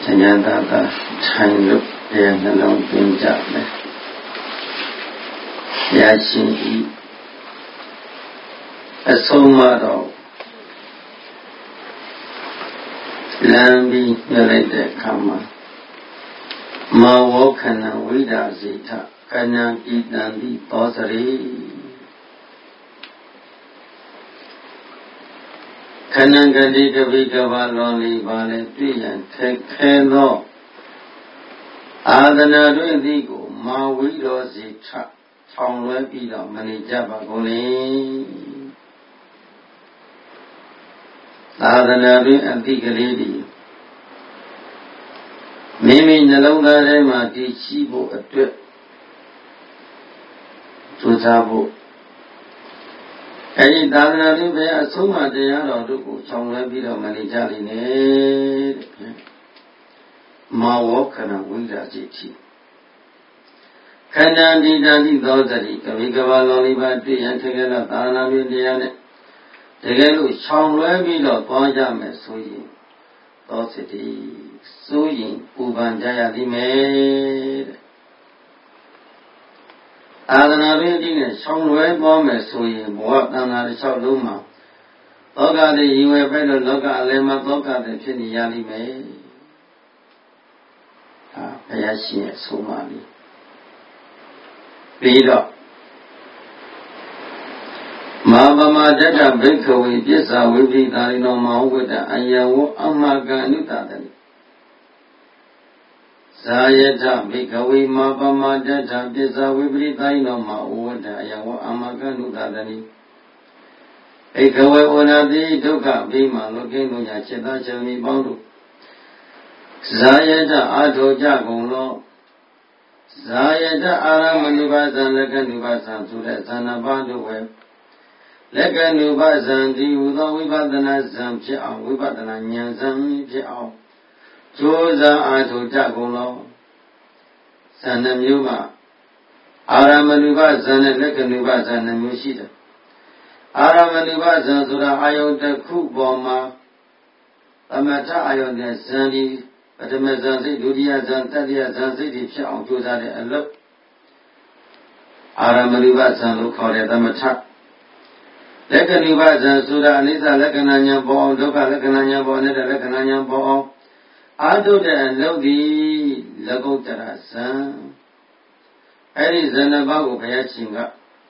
Janyata Chinese and the long thing job. Yachi a somado Lambi Yelete Kama Mawokana Vida Zita Kanya Idandi Tosari Kanangadi Gavigava Loli Vale Pian Tekeno Adana Digo Mawido Zita Chongwe Pido Manijaba Goli Adana and Digalidi Mimi Nalonga Rema di Chibo a trip to Zabo. Any Dana Ribe a Suma de Yaro, somewhere below Manijali, Ma Walkana Wida Ziti. Kana Didani Dodari, Kavigava Loliva, and together Dana Vidiane. Together, somewhere below Pajame Suyi, Dosity, Suyi, Ubanjaya Dime. Adana Vidin, somewhere bomb Suyi, what another Saluma. Loga the Yue Bedo Loga Lema Loga the Chini Yalime. Ayashi Sumali. Bido. Mama Jada Bikawi, Jessa, we be Darino Mawada, Ayawo, Amaga Nutadani. Sayeta Bikawi, Mama Jada, Jessa, we be Darino Mawada, Ayawo, Amaga Nutadani. Ekawe Onadi, Doka, Bima, looking on Yacheta, Chami Bondo. Sayeta Ato Jagonlo. Sayeta Aramanubasan, Lakanubasan, to the Sanabando web. Leka Nubazan, the Udo Vibadana Zam Chiao, Vibadana Nyanzam Chiao, Joza Ato Jagolo, Sanamuma, Aramanubazan, Leka Nubazan, and Mushida. Aramanubazan, Sura Ayota Kuboma, Amata Ayota Sandi, but the Mazanzi, Dudia Zantadia Zanzi, Chiao, Joza, and look. Aramanubazan, look for the Mata. Lekaniba Suda Nisa Lekananya Bo, Doka Lekananya Bo, Neta Lekananya Bo, Ado de Lodi Lagotara San Arizana Bago Payachinga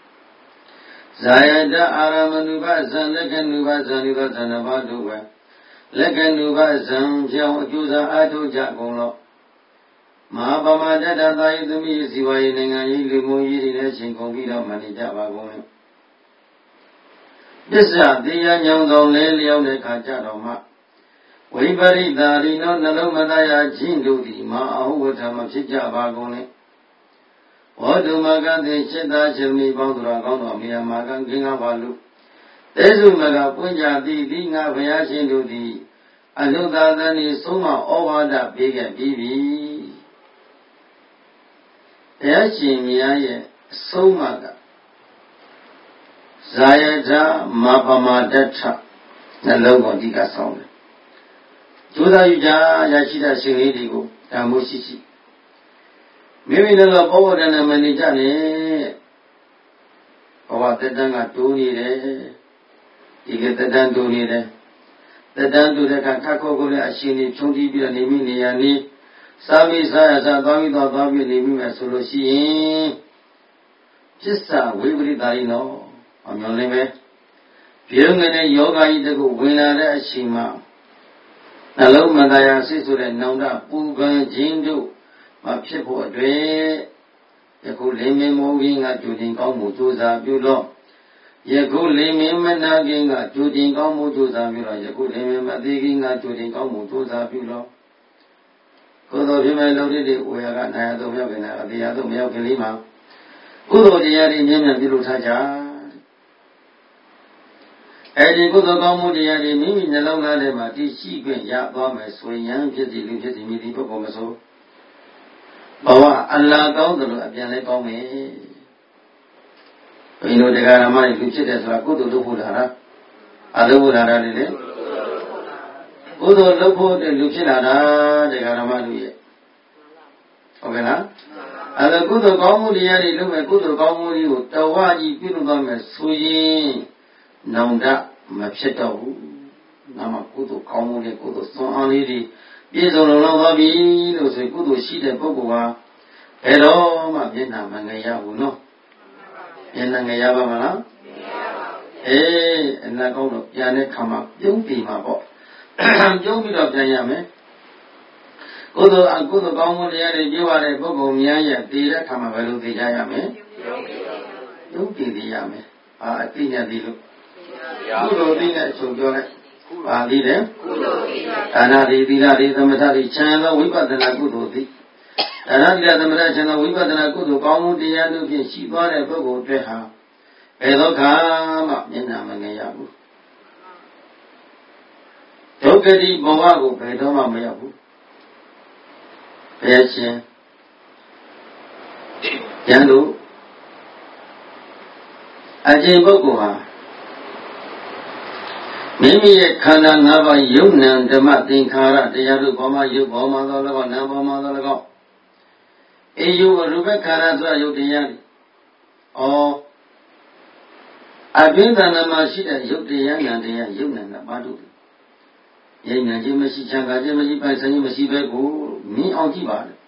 Zayada Aramanuba Zan Lekanuba Zaniba Zanabaduwa Lekanuba Zan Juza Ado Jagolo Mahabama Dada Daidumi Ziwai Nengayimu Yiri Chinkongira Manijabagone. This is the young lady on the Kajadoma. We buried the Rino Nalomadaya Jindudi, Ma Ahutama Chijabagone. What do Magan de Cheda Chimney Bandra Gono, Mia Magan Gingavalu? Tezumaga Punja di Dinga Vayashindudi. I know that then is Suma over that big and BB. Yashimia Somaga. Zayada Mapama Datra, the logo Diga sound. Juda Yuja Yashida Shingigo, Tamushi. Maybe the love than a manijane. Or what the Danga do need, you get the Dandu need. The Dandu the Kakako Ashini, Chundi Bianimini, Sami Saya David or David Nimi Soloshi. Just a Wibri Darino. On your limit, Pyongane Yoga Idago Winada Shima. Nalo Madaya Sisu and Nanda Puga Jindu, my people a day. Yaku Leme moving at Judin Komutuza Bulo. Yaku Leme Managing at Judin Komutuza Bulo. Yaku Leme Madiging at Judin Komutuza Bulo. Kodo Hima loaded we are at the Yavina, the other Milkilima. Kudo the Yari Yemia Bilutaja. Eddie Kudomodia, Mimi Nalona Lema, the secret Yabama, Swing, Kitty, Midi Pocomaso. Bawa, Allah, Gondolo, Abiane Pome. You know the Garama, which is a good to Hudara. Other Hudara, ကုသိုလ်လုပ်ဖို့တဲ့လူဖြစ်လာတာတရားဓမ္မလူရဲ့ဟုတ်ကဲ့လားအဲ့ဒါကုသိုလ်ကောင်းမှုတရားတွေလုပ်မယ်ကုသိုလ်ကောင်းမှုတွေကိုတဝါကြီးပြုလုပ်သွားမယ်ဆိုရင်နောင်တမဖြစ်တော့ဘူးနာမကုသိုလ်ကောင်းမှုတွေကုသိုလ်စွမ်းအားလေးတွေပြည့်စုံလုံလောက်သွားပြီလို့ဆိုကုသိုလ်ရှိတဲ့ပုဂ္ဂိုလ်ဟာဘယ်တော့မှမျက်နှာမငယ်ရဘူးနော်မျက်နှာငယ်ရပါမလားအနာကောင်းတော့ပြန်တဲ့ခါမှာပြုံးပြီမှာပေါ့ပြုံးပြီးတော့ပြန်ရမယ်ကုသိုလ်ကောင်းမှုတရားတွေပြုရတဲ့ပုဂ္ဂိုလ်များရဲ့တည်တဲ့ခါမှာဘယ်လိုသိကြရမလဲပြုံးပြီသိရမယ်အသိဉာဏ်သိလို့ကုသိုလ်သိတဲ့အချုပ်ပြောလိုက်ပါသေးတယ်ကုသိုလ်သိဒါနတိသီလတိသမထတိချမ်းသောဝိပဿနာကုသိုလ်သိဒါနတိသမထချမ်းသောဝိပဿနာကုသိုလ်ကောင်းမှုတရားတို့ဖြင့်ရှိသွားတဲ့ပုဂ္ဂိုလ်တွေဟာဘယ်တော့မှမျက်နှာမငယ်ရဘူးဒုက္ခတိဘဝကိုဘယ်တော့မှမရောက်ဘူးဘယ်ရှင်ကျန်လို့အကျင့်ပုဂ္ဂိုလ်ဟာမိမိရဲ့ခန္ဓာ၅ပါးယုံနံဓမ္မသင်္ခါရတရားတို့ဘောမှာယုတ်ဘောမှာသော၎င်းနာမ်ဘောမှာသော၎င်းအေယုရူပခန္ဓာဆိုယုတ်တရားတွေအဘိဓမ္မာမှာရှိတဲ့ယုတ်တရားနံတရားယုတ်နံကဘာတို့ဉာဏ်ဉာဏ်ချင်းမရှိချမ်းသာခြင်းမရှိပိုင်ဆိုင်ခြင်းမရှိပဲကိုမြင်အောင်ကြည့်ပါလေ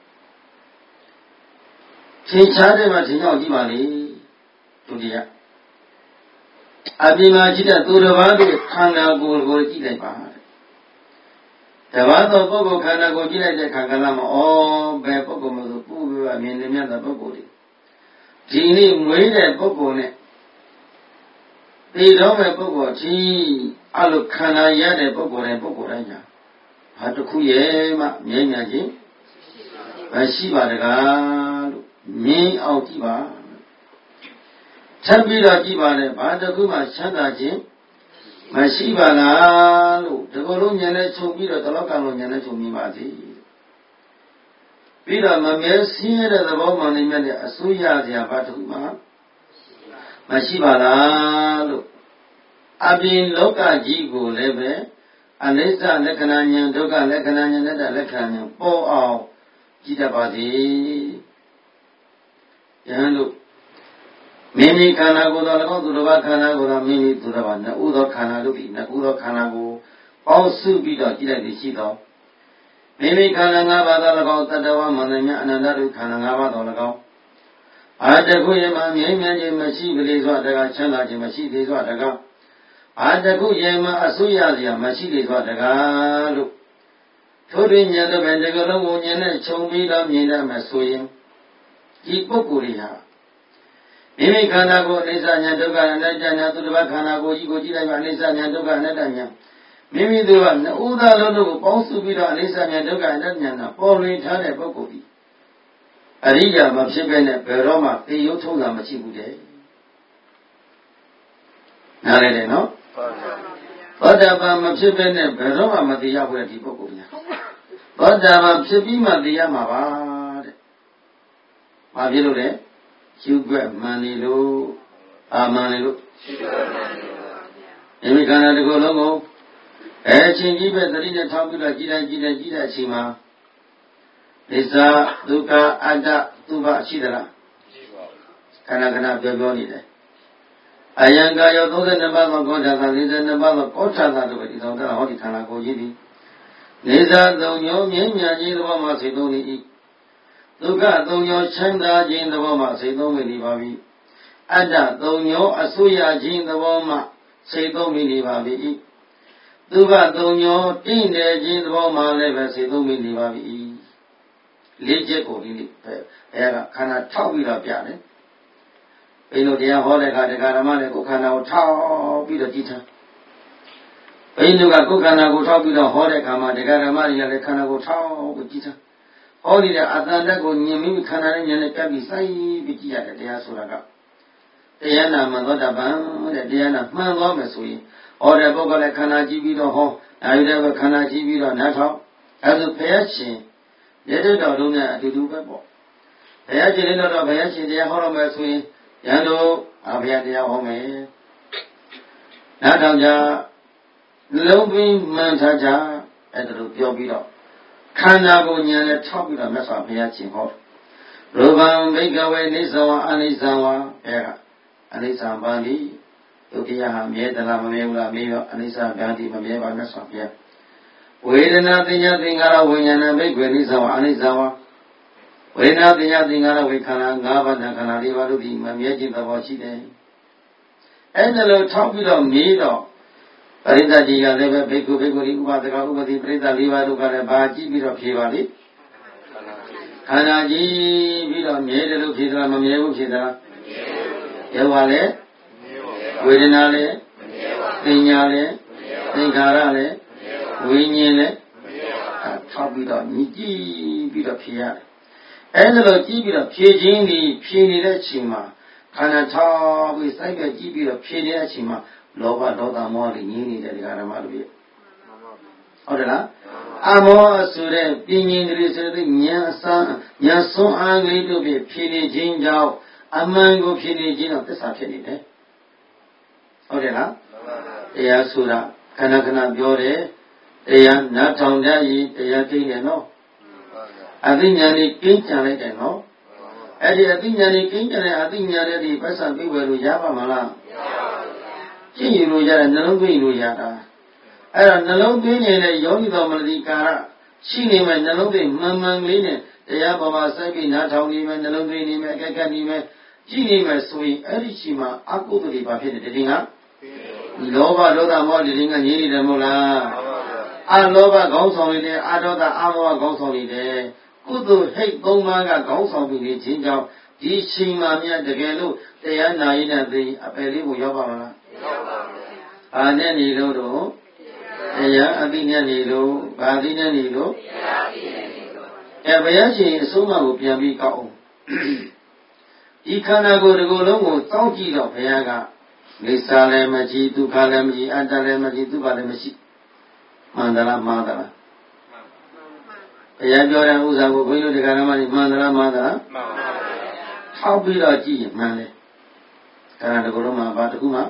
သင်္ချားတဲ့မှာသင်အောင်ကြည့်ပါလေဒုတိယအပြင်မှာရှိတဲ့သူတစ်ပါးတို့ခန္ဓာကိုယ်ကိုကြည့်လိုက်ပါတပါးသောပုဂ္ဂိုလ်ခန္ဓာကိုကြည့်လိုက်တဲ့ခါကလာမှာဘယ်ပုဂ္ဂိုလ်မဆိုပူပြီးအမြင်နဲ့မြတ်တဲ့ပုဂ္ဂိုလ်တွေဒီနေ့မွေးတဲ့ပုဂ္ဂိုလ်နဲ့ဒီတော့မဲ့ပုဂ္ဂိုလ်ချင်းအလိုခန္ဓာရတဲ့ပုဂ္ဂိုလ်တိုင်းညာဘာတစ်ခုရဲ့မှမြဲမြံခြင်းမရှိပါတကားလို့မြင်အောင်ကြည့်ပါဆက်ပြီးတော့ကြည့်ပါလေဘာတစ်ခုမှချမ်းသာခြင်းမရှိပါလားလို့ဒီလိုလုံးဉာဏ်နဲ့ချုပ်ပြီးတော့တလောကလုံးဉာဏ်နဲ့ချုပ်မြင်ပါစေပြီးတော့မမဲဆင်းရဲတဲ့သဘောမှန်နေမြတ်တဲ့အစိုးရစရာဘာတစ်ခုမှမရှိပါလားလို့အပြင်လောကကြီးကိုလည်းပဲအနိစ္စလက္ခဏာဉာဏ်ဒုက္ခလက္ခဏာဉာဏ်နဲ့လက္ခဏာဉာဏ်ပေါ်အောင်ကြည့်တတ်ပါစေယဟန်တို့မိမိခန္ဓာကိုယ်တော်၎င်းသူတစ်ပါးခန္ဓာကိုယ်တော်မိမိသူတစ်ပါးနှစ်ဦးသောခန္ဓာတို့သည်နှစ်ဦးသောခန္ဓာကိုပေါင်းစုပြီးတော့ကြည့်လိုက်သည်ရှိသောမိမိခန္ဓာ၅ပါးသော၎င်းတတ္တဝမန္တမြအနန္တတို့ခန္ဓာ၅ပါးသော၎င်းအာတခုယမမြဲမြံခြင်းမရှိကလေးစွာတကားချမ်းသာခြင်းမရှိသေးစွာတကားအာတခုယမအစိုးရစရာမရှိသေးစွာတကားလို့ထိုတွင်ဉာဏ်တော့ပဲဒီကလုံးကိုဉာဏ်နဲ့ခြုံပြီးတော့မြင်ရမယ်ဆိုရင်ဒီပုဂ္ဂိုလ်တွေဟာမိမိခန္ဓာကိုယ်အိဋ္ဌဉာဏ်ဒုက္ခအနတ္တဉာဏ်သူတစ်ပါးခန္ဓာကိုယ်ကြီးကိုကြည့်လိုက်ပါအိဋ္ဌဉာဏ်ဒုက္ခအနတ္တဉာဏ်မိမိတို့ကနှစ်ဦးသားလုံးတို့ကိုပေါင်းစုပြီးတော့အိဋ္ဌဉာဏ်ဒုက္ခအနတ္တဉာဏ်ကပေါ်လွင်ထားတဲ့ပုဂ္ဂိုလ်ဒီအရိယာမဖြစ်ပဲနဲ့ဘယ်တော့မှသိရုံထုံးတာမရှိဘူးတဲ့နားလည်တယ်နော်သောတာပန်မဖြစ်ပဲနဲ့ဘယ်တော့မှမသိရဘူးတဲ့ဒီပုဂ္ဂိုလ်များသောတာပန်ဖြစ်ပြီးမှသိရမှာပါတဲ့ဘာဖြစ်လို့လဲရှုွက်မှန်နေလို့မှန်နေလို့ရှုွက်မှန်နေလို့ပါဗျာအမိခန္ဓာတစ်ခုလုံးကိုချင်းကြီးပဲသတိနဲ့ထောက်ပြီးတော့ကြည်တိုင်းတဲ့အချိန်မှာသစ္စာဒုက္ခအတ္တသူဘရှိသလားရှိပါဘူးခဏပြောနေတယ်အယံကာယော32ပါးသောကောဋ္ဌာသ42ပါးသောကောဋ္ဌာသတို့ပဲဒီသောတာဟောဒီခန္ဓာကိုယ်ကြီးသည်နေသာသုံးညောမြင့်မြတ်ခြင်းသဘောမှစိတ်သုံးနေ၏ဒုက္ခသုံးညောချမ်းသာခြင်းသဘောမှစိတ်သုံးမိနေပါပြီအတ္တသုံးညောအဆူရခြင်းသဘောမှစိတ်သုံးမိနေပါပြီသူဘသုံးညောတင့်တယ်ခြင်းသဘောမှလည်းပဲစိတ်သုံးမိနေပါပြီလေးချက်ကိုဒီနေ့အဲကခန္ဓာထောက်ပြီးတော့ပြတယ်ဘိန်းတို့တရားဟောတဲ့အခါတရားဓမ္မနဲ့ကိုယ်ခန္ဓာကိုထောက်ပြီးတော့ကြည်ထားဘိန်းတို့ကကိုယ်ခန္ဓာကိုထောက်ပြီးတော့ဟောတဲ့အခါမှာတရားဓမ္မတွေကလည်းခန္ဓာကိုထောက်ပြီးကြည်ထားဟောနေတဲ့အတ္တတက်ကိုညင်မိခန္ဓာနဲ့ဉာဏ်နဲ့ပြပြီးစိုက်ပြီးကြည်ရတယ်တရားဆိုတာကတရားနာမှသောတာပန်တဲ့တရားနာမှန်သွားမယ်ဆိုရင်ဟောတဲ့ပုဂ္ဂိုလ်လည်းခန္ဓာကြည့်ပြီးတော့ဟောအဲဒီတည်းပဲခန္ဓာကြည့်ပြီးတော့နားထောင်အဲဆိုဘုရားရှင်ရတ္တတော်တို့နဲ့အတူတူပဲပေါ့ဘုရားရှင်လည်းတော့ဘုရားရှင်တရားဟောရမယ်ဆိုရင်ယန္တို့ဘုရားတရားဟောမယ်နားထောင်ကြလုံးပြီးမှန်ထားကြအဲ့ဒါလိုပြောပြီးတော့ခန္ဓာကိုဉာဏ်နဲ့ထောက်ပြီးတော့မြတ်စွာဘုရားရှင်ဟောရူပံဘိကဝေနိစ္စဝအနိစ္စဝအဲကအနိစ္စပန္တိဒုတိယဟာမြဲသလားမမြဲဘူးလားမေးရောအနိစ္စပန္တိမမြဲပါမြတ်စွာဘုရားဝေဒနာတင်ညာသင်္ခါရဝိညာဏဘိကဝေနိစ္စဝအနိစ္စဝဝေဒနာတင်ညာသင်္ခါရဝိခန္ဓာ၅ပါးနဲ့ခန္ဓာ၄ပါးတို့ဒီမမြဲခြင်းသဘောရှိတယ်အဲ့ဒါလိုထောက်ပြီးတော့မေးတော့ပရိသတ်ကြီးကလည်းပဲဘိက္ခုဘိက္ခုဒီဥပဒကဥပတိပရိသတ်၄ပါးတို့ကလည်းဘာကြည့်ပြီးတော့ဖြေပါလိခန္ဓာကြီးပြီးတော့မြဲတယ်လို့ဖြေသလားမမြဲဘူးဖြေသလားရဲပါလေဝေဒနာလေတင်ညာလေသင်္ခါရလေဝိညာဉ်လေထောက်ပြီးတော့ညီကြည့်ပြီးတော့ဖြေရတယ်အဲ့ဒါလိုကြည့်ပြီးတော့ဖြေခြင်းဒီဖြေနေတဲ့အချိန်မှာခန္ဓာထောက်ပြီးစိုက်ပြကြည့်ပြီးတော့ဖြေနေတဲ့အချိန်မှာလောဘဒေါသမောဟတွေငြင်းနေတဲ့ဒီကဓမ္မတို့ရဲ့ဟုတ်တယ်လားအမောဆိုတဲ့ပြင်းရင်တွေဆိုတဲ့ဉာဏ်အစဉာဏ်ဆုံးအားကလေးတို့ဖြေနေခြင်းကြောင့်အမှန်ကိုဖြေနေခြင်းတော့သစ္စာဖြစ်နေတယ်ဟုတ်တယ်လားတရားဆိုတာခဏခဏပြောတယ်တရားနားထောင်ကြရင်တရားသိတယ်နော်အသိဉာဏ်ကြီးကင်းကြံလိုက်တယ်နော်အဲ့ဒီအသိဉာဏ်ကြီးကင်းကြံတဲ့အသိဉာဏ်ရဲ့ဒီပတ်စံပြည့်ဝယ်လို့ရပါမလားကြည့်လို့ရတယ်နှလုံးသွင်းလို့ရတာအဲ့တော့နှလုံးသွင်းနေတဲ့ယောဂီတော်မနတိကာရရှိနေမယ်နှလုံးသွင်းမှန်မှန်လေးနဲ့တရားပေါ်မှာစိုက်ပြီးနားထောင်နေမယ်နှလုံးသွင်းနေမယ်အကဲကပ်နေမယ်ကြည့်နေမယ်ဆိုရင်အဲ့ဒီချိန်မှာအကုသိုလ်တွေဘာဖြစ်နေတယ်ဒီကလောဘဒေါသမောဟတွေငြိနေတယ်မဟုတ်လားအလောဘခေါင်းဆောင်နေတယ်အဒေါသအမောဟခေါင်းဆောင်နေတယ်ကုသိုလ်ဟိတ်၃ပါးကခေါင်းဆောင်ပြီးနေခြင်းကြောင့်ဒီချိန်မှာမြတ်တကယ်လို့တရားနာရင်းနဲ့သိအပယ်လေးကိုရောက်ပါမလားရောက်ပါဘူး။အားနဲ့နေလို့တော့တရားအသိနဲ့နေလို့ဗာသိနဲ့နေလို့တရားအသိနဲ့နေလို့ဘုရားရှင်အဆုံးအမကိုပြန်ပြီးကောက်အောင်ဒီခန္ဓာကိုယ်ဒီကိုယ်လုံးကိုတောင်းကြည့်တော့ဘုရားကနိစ္စလည်းမရှိဒုက္ခလည်းမရှိအတ္တလည်းမရှိဒုက္ခလည်းမရှိမှန်သလားမှားသလားဘုရားပြောတဲ့ဥစ္စာကိုဘုန်းကြီးတို့တရားဓမ္မတွေမှန်သလားမှားသလားမှန်ပါဘူးထောက်ပြီးတော့ကြည့်ရင်မှန်တယ်ခန္ဓာဒီကိုယ်လုံးမှာဘာတစ်ခုမှ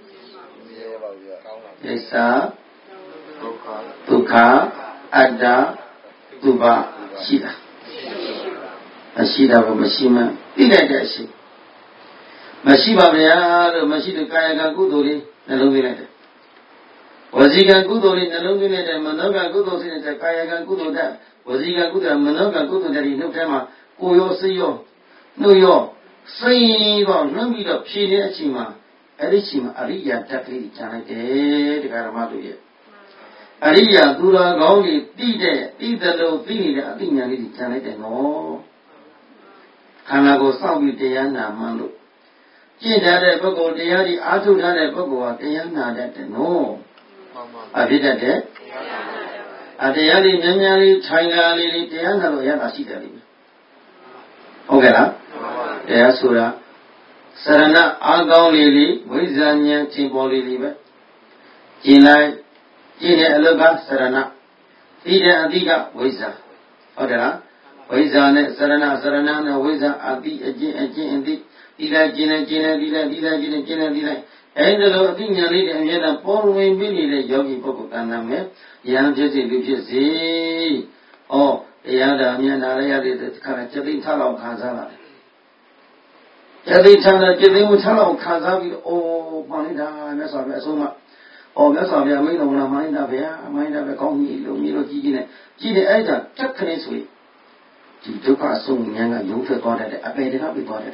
နိစ္စဒုက္ခအတ္တသူပါရှိတာမရှိတာကမရှိမှသိလိုက်တဲ့အရှိမရှိပါဗျာလို့မရှိတဲ့ကာယကကုသိုလ်လေးနှလုံးသွင်းလိုက်တယ်ဝစီကကုသိုလ်လေးနှလုံးသွင်းလိုက်တယ်မနောကကုသိုလ်စိတ်တဲ့ကာယကကုသိုလ်တဲ့ဝစီကကုသိုလ်မနောကကုသိုလ်တဲ့ဒီနှုတ်ထဲမှာကိုယ်ရောစိတ်ရောနှုတ်ရောစိတ်တော့နှမ်းပြီးတော့ဖြည့်တဲ့အချိန်မှာအဲ့ဒီချိန်မှာအရိယာတက်ကလေးကျန်လိုက်တယ်တရားဓမ္မတို့ရဲ့အရိယာသူတော်ကောင်းကြီးသိတယ်လို့သိနေတဲ့အသိဉာဏ်လေးကျန်လိုက်တယ်နော်ခန္ဓာကိုယ်စောင့်ပြီးတရားနာမှန်းလို့ကျင့်တဲ့ပုဂ္ဂိုလ်တရားဒီအားထုတ်တဲ့ပုဂ္ဂိုလ်ဟာတရားနာတတ်တယ်နော်အဖြစ်တတ်တယ်တရားလေးဉာဏ်ဉာဏ်လေးထိုင်လာလေးတရားနာလို့ရတာရှိတယ်လေဟုတ်ကဲ့လားတရားဆိုတာစရဏအာကောင်းလေးဝိဇ္ဇာဉာဏ်ချင်းပေါ်လေးပဲကျင့်လိုက်ကျင့်တဲ့အလုကစရဏသိတဲ့အတိကဝိဇ္ဇာဟုတ်တယ်လားဝိဇ္ဇာနဲ့စရဏနဲ့ဝိဇ္ဇာအတိအကျင့်အတိဒီလိုက်ကျင့်လိုက်ဒီလိုက်ကျင့်လိုက်အဲ့ဒါလိုအတိညာလေးတွေအမြဲတမ်းပေါ်ဝင်ပြီးနေတဲ့ယောဂီပုဂ္ဂိုလ်ကံနာမယ်ယံဖြစ်စေလူဖြစ်စေဩတရားတော်အမြဲနာရရတဲ့ခါကျသိထားလောက်ခံစားရတယ်ကျသိထားတဲ့ကျသိမှုထားလောက်ခံစားပြီးအိုးမှန်လိုက်တာမြတ်စွာဘုရားအဆုံးမမြတ်စွာဘုရားမိန့်တော်မူတာမှန်လိုက်တာဗျာမှန်လိုက်တာပဲကောင်းကြီးလို့ကြီးနေအဲ့ဒါတက်ခလေးဆိုရင်ဒီဒုက္ခအဆုံးဉာဏ်ကရုံးထွက်သွားတဲ့အပေတွေကပြီးသွားတယ်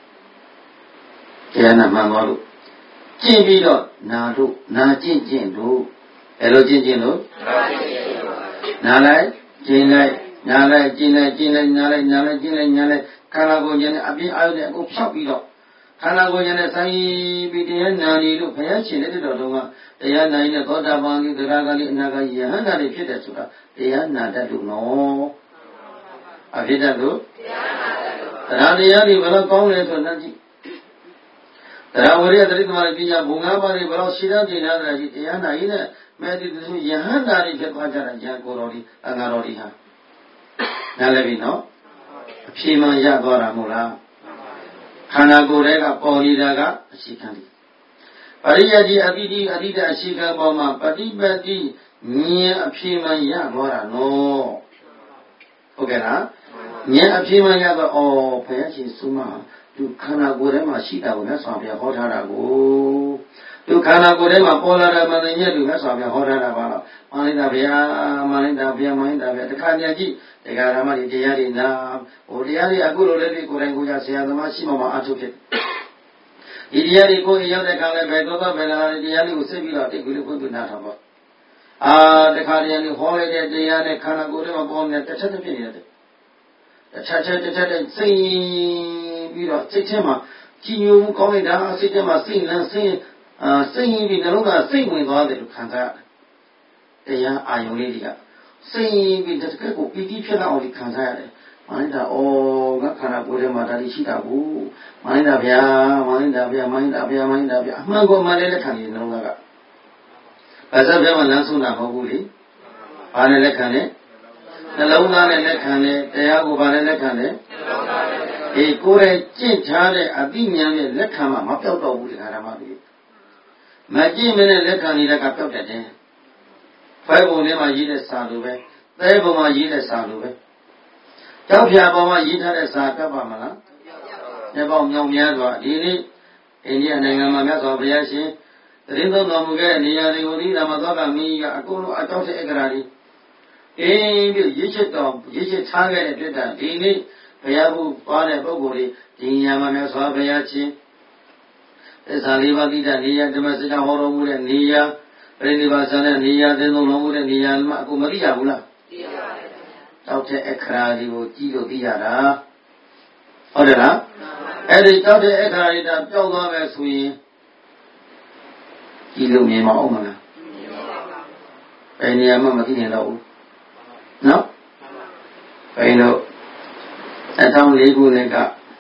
တရားနာမှန်သွားလို့ကျင့်ပြီးတော့နာကျင့်တို့အဲ့လိုကျင့်လို့နာလိုက်ကျင့်လိုက်နာလိုက်ကျင့်လိုက်နာလိုက်ကျင့်လိုက်ခန္ဓာကိုယ်ဉာဏ်နဲ့အပြင်းအာရုံနဲ့အခုဖြောက်ပြီးတော့ခန္ဓာကိုယ်ဉာဏ်နဲ့ဆိုင်ပြီးတရားနာနေလို့ဘုရားရှင်တဲ့တော်တော်ကတရားနာရင်သောတာပန်ကြီးသရဂါလိအနာဂါယဟန္တာတွေဖြစ်တယ်ဆိုတာတရားနာတတ်လို့နော်အဖြစ်တတ်လို့တရားတွေဘယ်လိုကောင်းလဲဆိုတော့ကြည့်တရားဝရိယတတိသမารပညာဘုံ၅ပါးတွေဘယ်လိုရှိတဲ့တရားတွေတရားနာရင်လည်းမဲ့ဒီသူယဟန္တာတွေဖြစ်သွားကြတာဉာဏ်ကိုယ်တော်ဒီအငါတော်ဒီဟာနားလည်ပြီနော်အဖြေမှန်ရသွားတာမို့လားခန္ဓာကိုယ်တွေကပေါ်နေတာကအရှိခံတယ်ပရိယတိအတိတိအတိတအရှိခံပေါ်မှာပฏิပတ်တိ nhiên aphiman ya ngora no okay la nhiên aphiman ya ba phaya chi suma tu khana ko de ma shi ta ko Myat Swa Bhaya ho tha da ko tu khana ko de ma paw la da man nyet tu Myat Swa Bhaya ho tha da ba lo Malinda Bhaya takha nya ji daga rama niတရားတွေနာဟိုတရားတွေအခုလိုလည်းဒီကိုယ်တိုင်ကိုယ်ကြဆရာသမားရှိမှမအားထုတ်ဖြစ်ဒီတရားတွေကိုရောက်တဲ့ခါလဲပဲသောသောပဲလာတဲ့တရားတွေကိုစိတ်ပြီးတော့တိတ်ပြီးလို့ဖွင့်ပြနာတာပေါ့တခါတည်းကဟောလိုက်တဲ့တရားနဲ့ခန္ဓာကိုယ်ထဲမှာပေါ်နေတဲ့တစ်ချက်တစ်ဖြစ်နေတယ်တစ်ချက်စိတ်ပြီးတော့စိတ်ထဲမှာကြည်ညိုမှုကောင်းလိုက်တာစိတ်ထဲမှာစိတ်လန်းစိတ်ပြီးနှလုံးသားစိတ်ဝင်သွားတယ်လို့ခံစားရတယ်တရားအာယုံလေးတွေကစိတ်ပြီးတကယ်ကိုပီတိဖြစ်လာအောင်ဒီခံစားရတယ်။မိုင်းတာငါခန္ဓာကိုယ်ထဲမှာဒါလေးရှိတာကိုမိုင်းတာဗျာအမှန်ကိုမှန်တဲ့လက်ခံနေနှလုံးသားကဘာသာပြမှာလမ်းဆုံးတာမဟုတ်ဘူးလေ။ဘာနဲ့လက်ခံလဲနှလုံးသားနဲ့လက်ခံတယ်တရားကိုဘာနဲ့လက်ခံလဲကိုယ်ရဲ့ကြင့်ထားတဲ့အသိဉာဏ်နဲ့လက်ခံမှမပြောက်တော့ဘူးဒီခါမှပြီ။မကြည့်မနဲ့လက်ခံနေတဲ့ကပြောက်တတ်တယ်။ဖိုင်ပုံထဲမှာရေးတဲ့စာလိုပဲသဲပုံမှာရေးတဲ့စာလိုပဲကြောက်ဖြာပုံမှာရေးထားတဲ့စာကပ်ပါမလားညပေါင်းမြောင်များစွာဒီနေ့အိန္ဒိယနိုင်ငံမှာမြတ်စွာဘုရားရှင်တရင်သုံးတော်မူခဲ့တဲ့နေရာတွေကိုဒီဓမ္မသောကမင်းကြီးကအကုန်လုံးအတောက်တဲ့ဧကရာကြီးပြီးရေးချစ်ထားခဲ့တဲ့အတွက်ဒီနေ့ဘုရားဘုသွားတဲ့ပုဂ္ဂိုလ်တွေဒီနေရာမှာမြတ်စွာဘုရားရှင်သစ္စာလေးပါးသိတဲ့နေရာဓမ္မစကြာဟောတော်မူတဲ့နေရာပြိဋိဘာဆန်တဲ့နေရာသင်္သုံးတော်မူတဲ့နေရာမှာအခုမသိရဘူးလားသိရပါတယ်ဗျာတောက်တဲ့အခရာဒီကိုကြည့်လို့သိရတာဟုတ်တယ်လားအဲ့ဒီတောက်တဲ့အခရာဒီတာပျောက်သွားမယ်ဆိုရင်ကြည့်လို့မြင်မအောင်မလားမြင်ပါပါဘယ်နေရာမှမသိနိုင်တော့ဘူးနော်ဘယ်လို2004ခုနှစ်က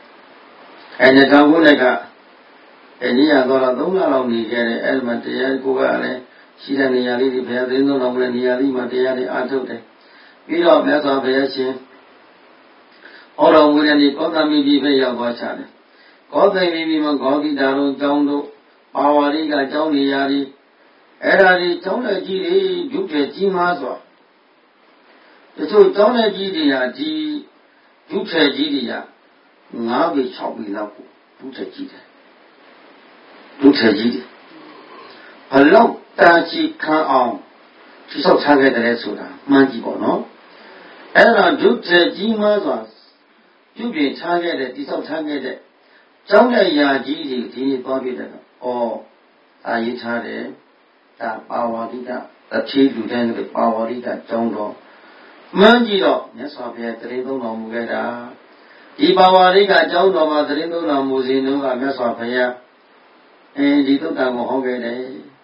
2000ခုနှစ်ကအိန္ဒိယတော့3လလောက်နေခဲ့တယ်အဲ့ဒီမှာတရားကိုကလည်းရှိတဲ့နေရာလေးတွေဘုရားသင်းတော်မူတဲ့နေရာလေးမှာတရားတွေအားထုတ်တယ်ပြီးတော့မြတ်စွာဘုရားရှင်ဟောတော်မူတဲ့နေ့ကောသမီပြည်ပဲရောက်သွားချတယ်ကောသမီပြည်မှာဂေါဂိတာတို့ကျောင်းတို့ပါဝါရိကကျောင်းနေရာတွေအဲ့ဒါတွေကျောင်းလက်ကြီးတွေဒုက္ခကြီးမားစွာတချို့ကျောင်းလက်ကြီးတွေဟာဒီဒုက္ခကြီးတွေက9ပေ6ပေလောက်ကိုဒုက္ခကြီးတယ်ဒုက္ခကြီးတယ်ဘလောက်တာချီခံအောင်ဒီဆောက်ထားခဲ့တယ်ဆိုတာမှန်ကြည့်ပေါ့နော်အဲ့ဒါဒုက္ခကြီးမားစွာပြုပြင်ထားခဲ့တဲ့ဒီဆောက်ထားခဲ့တဲ့ကျောင်းရဲ့ယာကြီးတွေဒီနေ့သွားပြတယ်တော့အာရေးထားတယ်ဒါပါဝါဒိကတတိလူတိုင်းကပါဝါဒိကကျောင်းတော်မှန်ကြည့်တော့မြတ်စွာဘုရားတရင်သုံးတော်မူခဲ့တာဒီပါဝါဒိကကျောင်းတော်မှာတရင်သုံးတော်မူစဉ်တုန်းကမြတ်စွာဘုရားဒီသုတ္တံကိုဟောခဲ့တယ်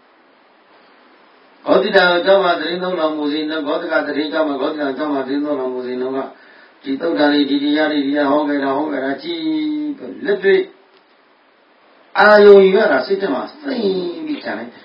ဂေါတိတာကျောင်းမှာတရင်သုံးတော်မူစဉ်ဂေါတကတရင်ကျောင်းမှာဂေါတိတာကျောင်းမှာတရင်သုံးတော်မူစဉ်တုန်းကဒီသုတ္တံလေးဒီတရားလေးဒီဟောခဲ့တာကြည်လက်တွေ့အာယုံယူရတာစိတ်ထဲမှာသိပြီးခံလိုက်တယ်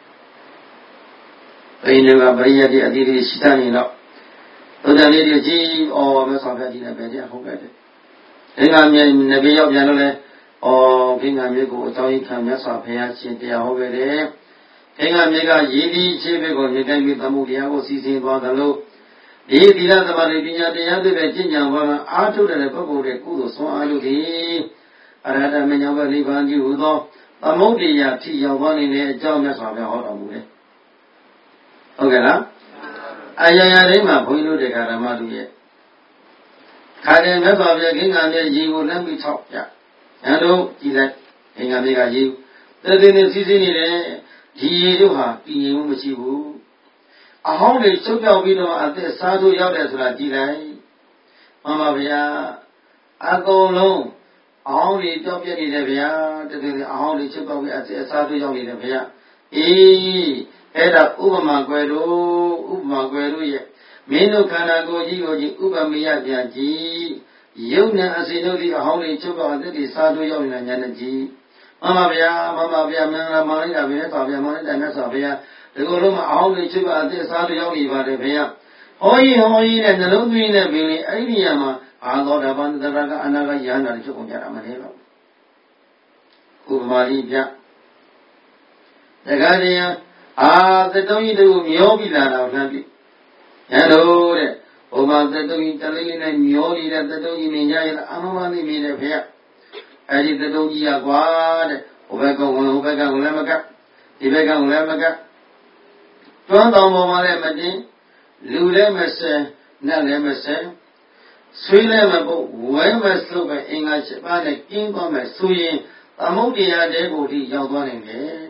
ဘယ်လိုကပရိယတ်တိအတိတိရှိတဲ့နေတော့သုတ္တံလေးတွေကြည်မြတ်စွာဘုရားကြီးနဲ့ပဲတရားဟောခဲ့တယ်အင်္ဂါမြေနဘေရောက်ပြန်လို့လဲခိင္ဃမြေကိုအကြောင်းရင်းခံမြတ်စွာဘုရားရှင်တရားဟောခဲ့တယ်ခိင္ဃမြေကရည်ဒီခြေဘက်ကိုမြင်တိုင်းပြီးသမှုတရားကိုစီစဉ်သွားသလိုဒီသီလသမာဓိပညာတရားတွေပဲကျင့်ကြံပါကအားထုတ်တဲ့ပုဂ္ဂိုလ်တွေကုသိုလ်ဆွမ်းအားလို့ဒီအရဟတမဉ္ဇဉ်ဘနိဗ္ဗာန်ကြီးဟူသောသမုဒ္ဒရာဖြစ်ရောက်သွားနေတဲ့အကြောင်းမြတ်စွာဘုရားဟောတော်မူတယ်ဟုတ်ကဲ့လားအရာရာတိုင်းမှာဘုန်းကြီးတို့တရားဓမ္မတို့ရဲ့ခါတယ်မြတ်စွာဘုရားခိင္ဃမြေရေကိုလှမ်းပြီးထောက်ပြညာတို့ကြည်လိုက်ခိင္ဃမြေကရေတည်တည်စီးစီးနေတယ်ဒီရေတို့ဟာတည်ငြိမ်မှုမရှိဘူးအဟောင်းတွေချုပ်ပြောက်ပြီးတော့အသက်စားသို့ရောက်တယ်ဆိုတာကြည်လိုက်မှန်ပါဗျာအကုန်လုံးအဟောင်းတွေပြောက်ပြက်နေတယ်ဗျာတည်တည်အဟောင်းတွေချုပ်ပြောက်ပြီးအသက်စားသို့ရောက်နေတယ်ဗျာအဲ့ဒါဥပမာကွယ်တို့ရဲ့မင်းတို့ခန္ဓာကိုယ်ကြီးကိုဥပမေယပြန်ကြည့်ယုံနဲ့အစီတို့ဒီအဟောင်းတွေချုပ်ပြောက်အသက်တွေစားသို့ရောက်နေတာညာနဲ့ကြည့်မှန်ပါဗျာမင်္ဂလာမောင်လိုက်တာဘယ်နဲ့ဆိုဗျာမောင်လိုက်တယ်မြတ်စွာဘုရားဒီလိုလုံးမအဟောင်းတွေချုပ်ပြောက်အသက်စားသို့ရောက်နေပါတယ်ဗျာဟောရင်နဲ့နှလုံးသွင်းနဲ့ပင်လေအဲ့ဒီနေရာမှာအာသောတာပန်တရကအနာကယန္တာတွေချုပ်ကုန်ကြတာမလဲတော့ဥပမာလေးပြတခါတည်း the Tony do Miobi Lana, hello, Oma the Tony Talin and Mioli that the Tony Minja, Amani made a pair. I did the Tony Aguad, Ovega Lamaga, Ivega Lamaga. Tonto Mama Lemadi, Lulemese, Nalemese, Swilemabo, Wemesuba, English, Bana, Kingdom, Suyin, Amodia Devoti, Yawani.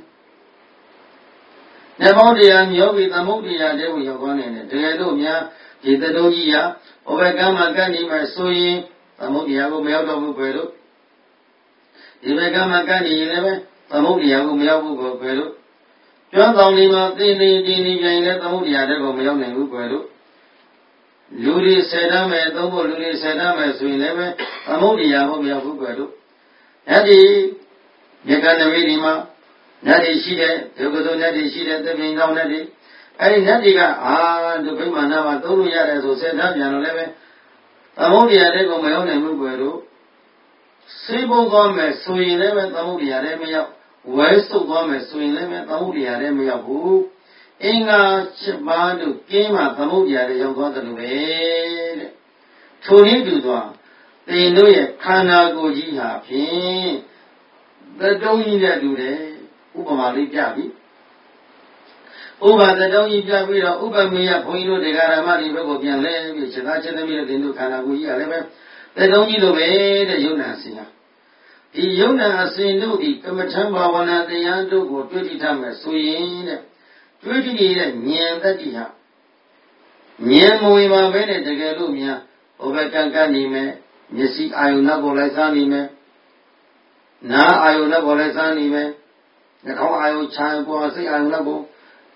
Namodia, Yogi, Amodia Devu Yawani, Dedomia, Gidadonia, Ovegama Gani, Suyin, Amodia, Meldo Guedo. Ivegama Gani, Amodia, Meldo Guedo. John Lima, Dini, let Amodia Devo Meldo Guedo. Ludi Sedame, Dobo Ludi Sedame, Swineme, Amodia, Mobia Guedo. Nadi, Yakana Vidima, Nadi Shide, Yogodo Nadi Shide, the Being down Nadi. I Nadiga, the Pimana, Doluya, as said, Nabian 11. Amodia Dego Meone Muguero. Sibo Gomez, Swineme, Amodia Remia, West of Gomez, Swineme, Amodia Remia, who Inga Chibadu came at Amodia, the young God Tony Dudwa. They know it, Kana Goji happy. The Doni do they, Ubamali Jabi. Uba the Doni Jabi, Uba Mia Poino de Garamari, Robobian Lem, which is actually into Kanaguya 11. The Doni do the Yunasina. The Yunasino, the Kamatamba, one at the Yandu, or 20 times, Swin, 20 years, Nian that he had. Nian Moima Bene, the Galumia, over Kankanime. Yesi ayuna bolesani me na ayuna bolesani me na kau ayu chan ko asi ayuna ko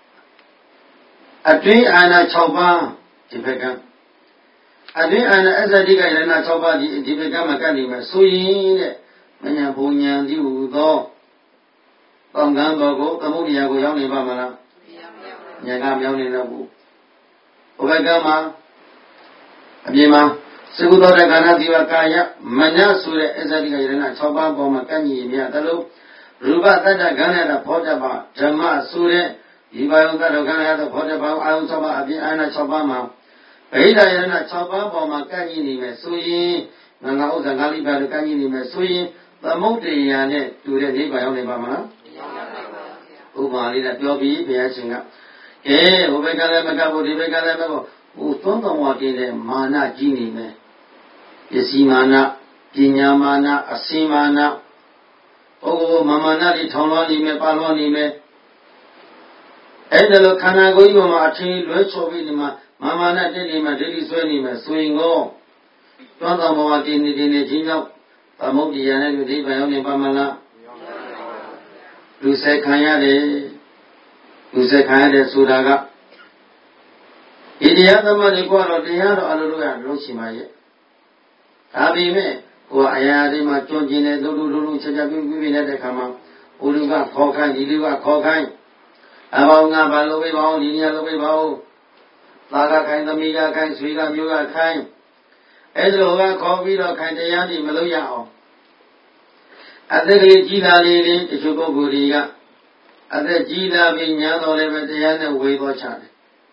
atwi ana chauba dibeka atwi ana asadi ka yana chauba dibeka makani me suyin de manya bonyan di hu do tongkan bo ko tamudiya ko yaw ni ba ma la nya ka yaw ni lo ko obeka ma abye ma Segudo de Gana Divakaya, Mana Sure Ezadiga Irena, Choba Boma Kani, Miatalo, Ruba Tata Gana, Potaba, Jama Sure, Ibayuka Gana, the Potaba, Ayutaba, Abiana Chobama, Peda Irena, Choba Boma Kani, Mesui, Nana Zangali Barakani, Mesui, the Motiane, to the Nibayone Bama, Umali, that will be Piacina. Eh, Ubekala Macabo, Divekala, Utonga Wakine, Mana Gini me. Yesimana, Pinyamana, Asimana, Oh, Mamana, the Tonani me, Paloni me. Edelo Kanago, Martin, Luchovinima, Mamana, Delima, Deliswenima, Swingo. Tonga Moatini, Dinegino, Pamodiana, with Ibayoni Pamala. Lusekayade, Suraga. Idiata Maniquaro, the other Alua, Lucimaye. Abime, who I had him at Jojine, Lulu, Chajabi, at the Kama, Uluga, Kokai, Iluga, Kokai, Abanga, Balowe, Linia Lowe, Laga kind of Miga, kind, Swiga, Muga, kind. Ezra, Kovi, or Kandayani, Meloya. At the Gila lady, the Sugo Guria. At the Gila Vinya, or Levetiana, Wego.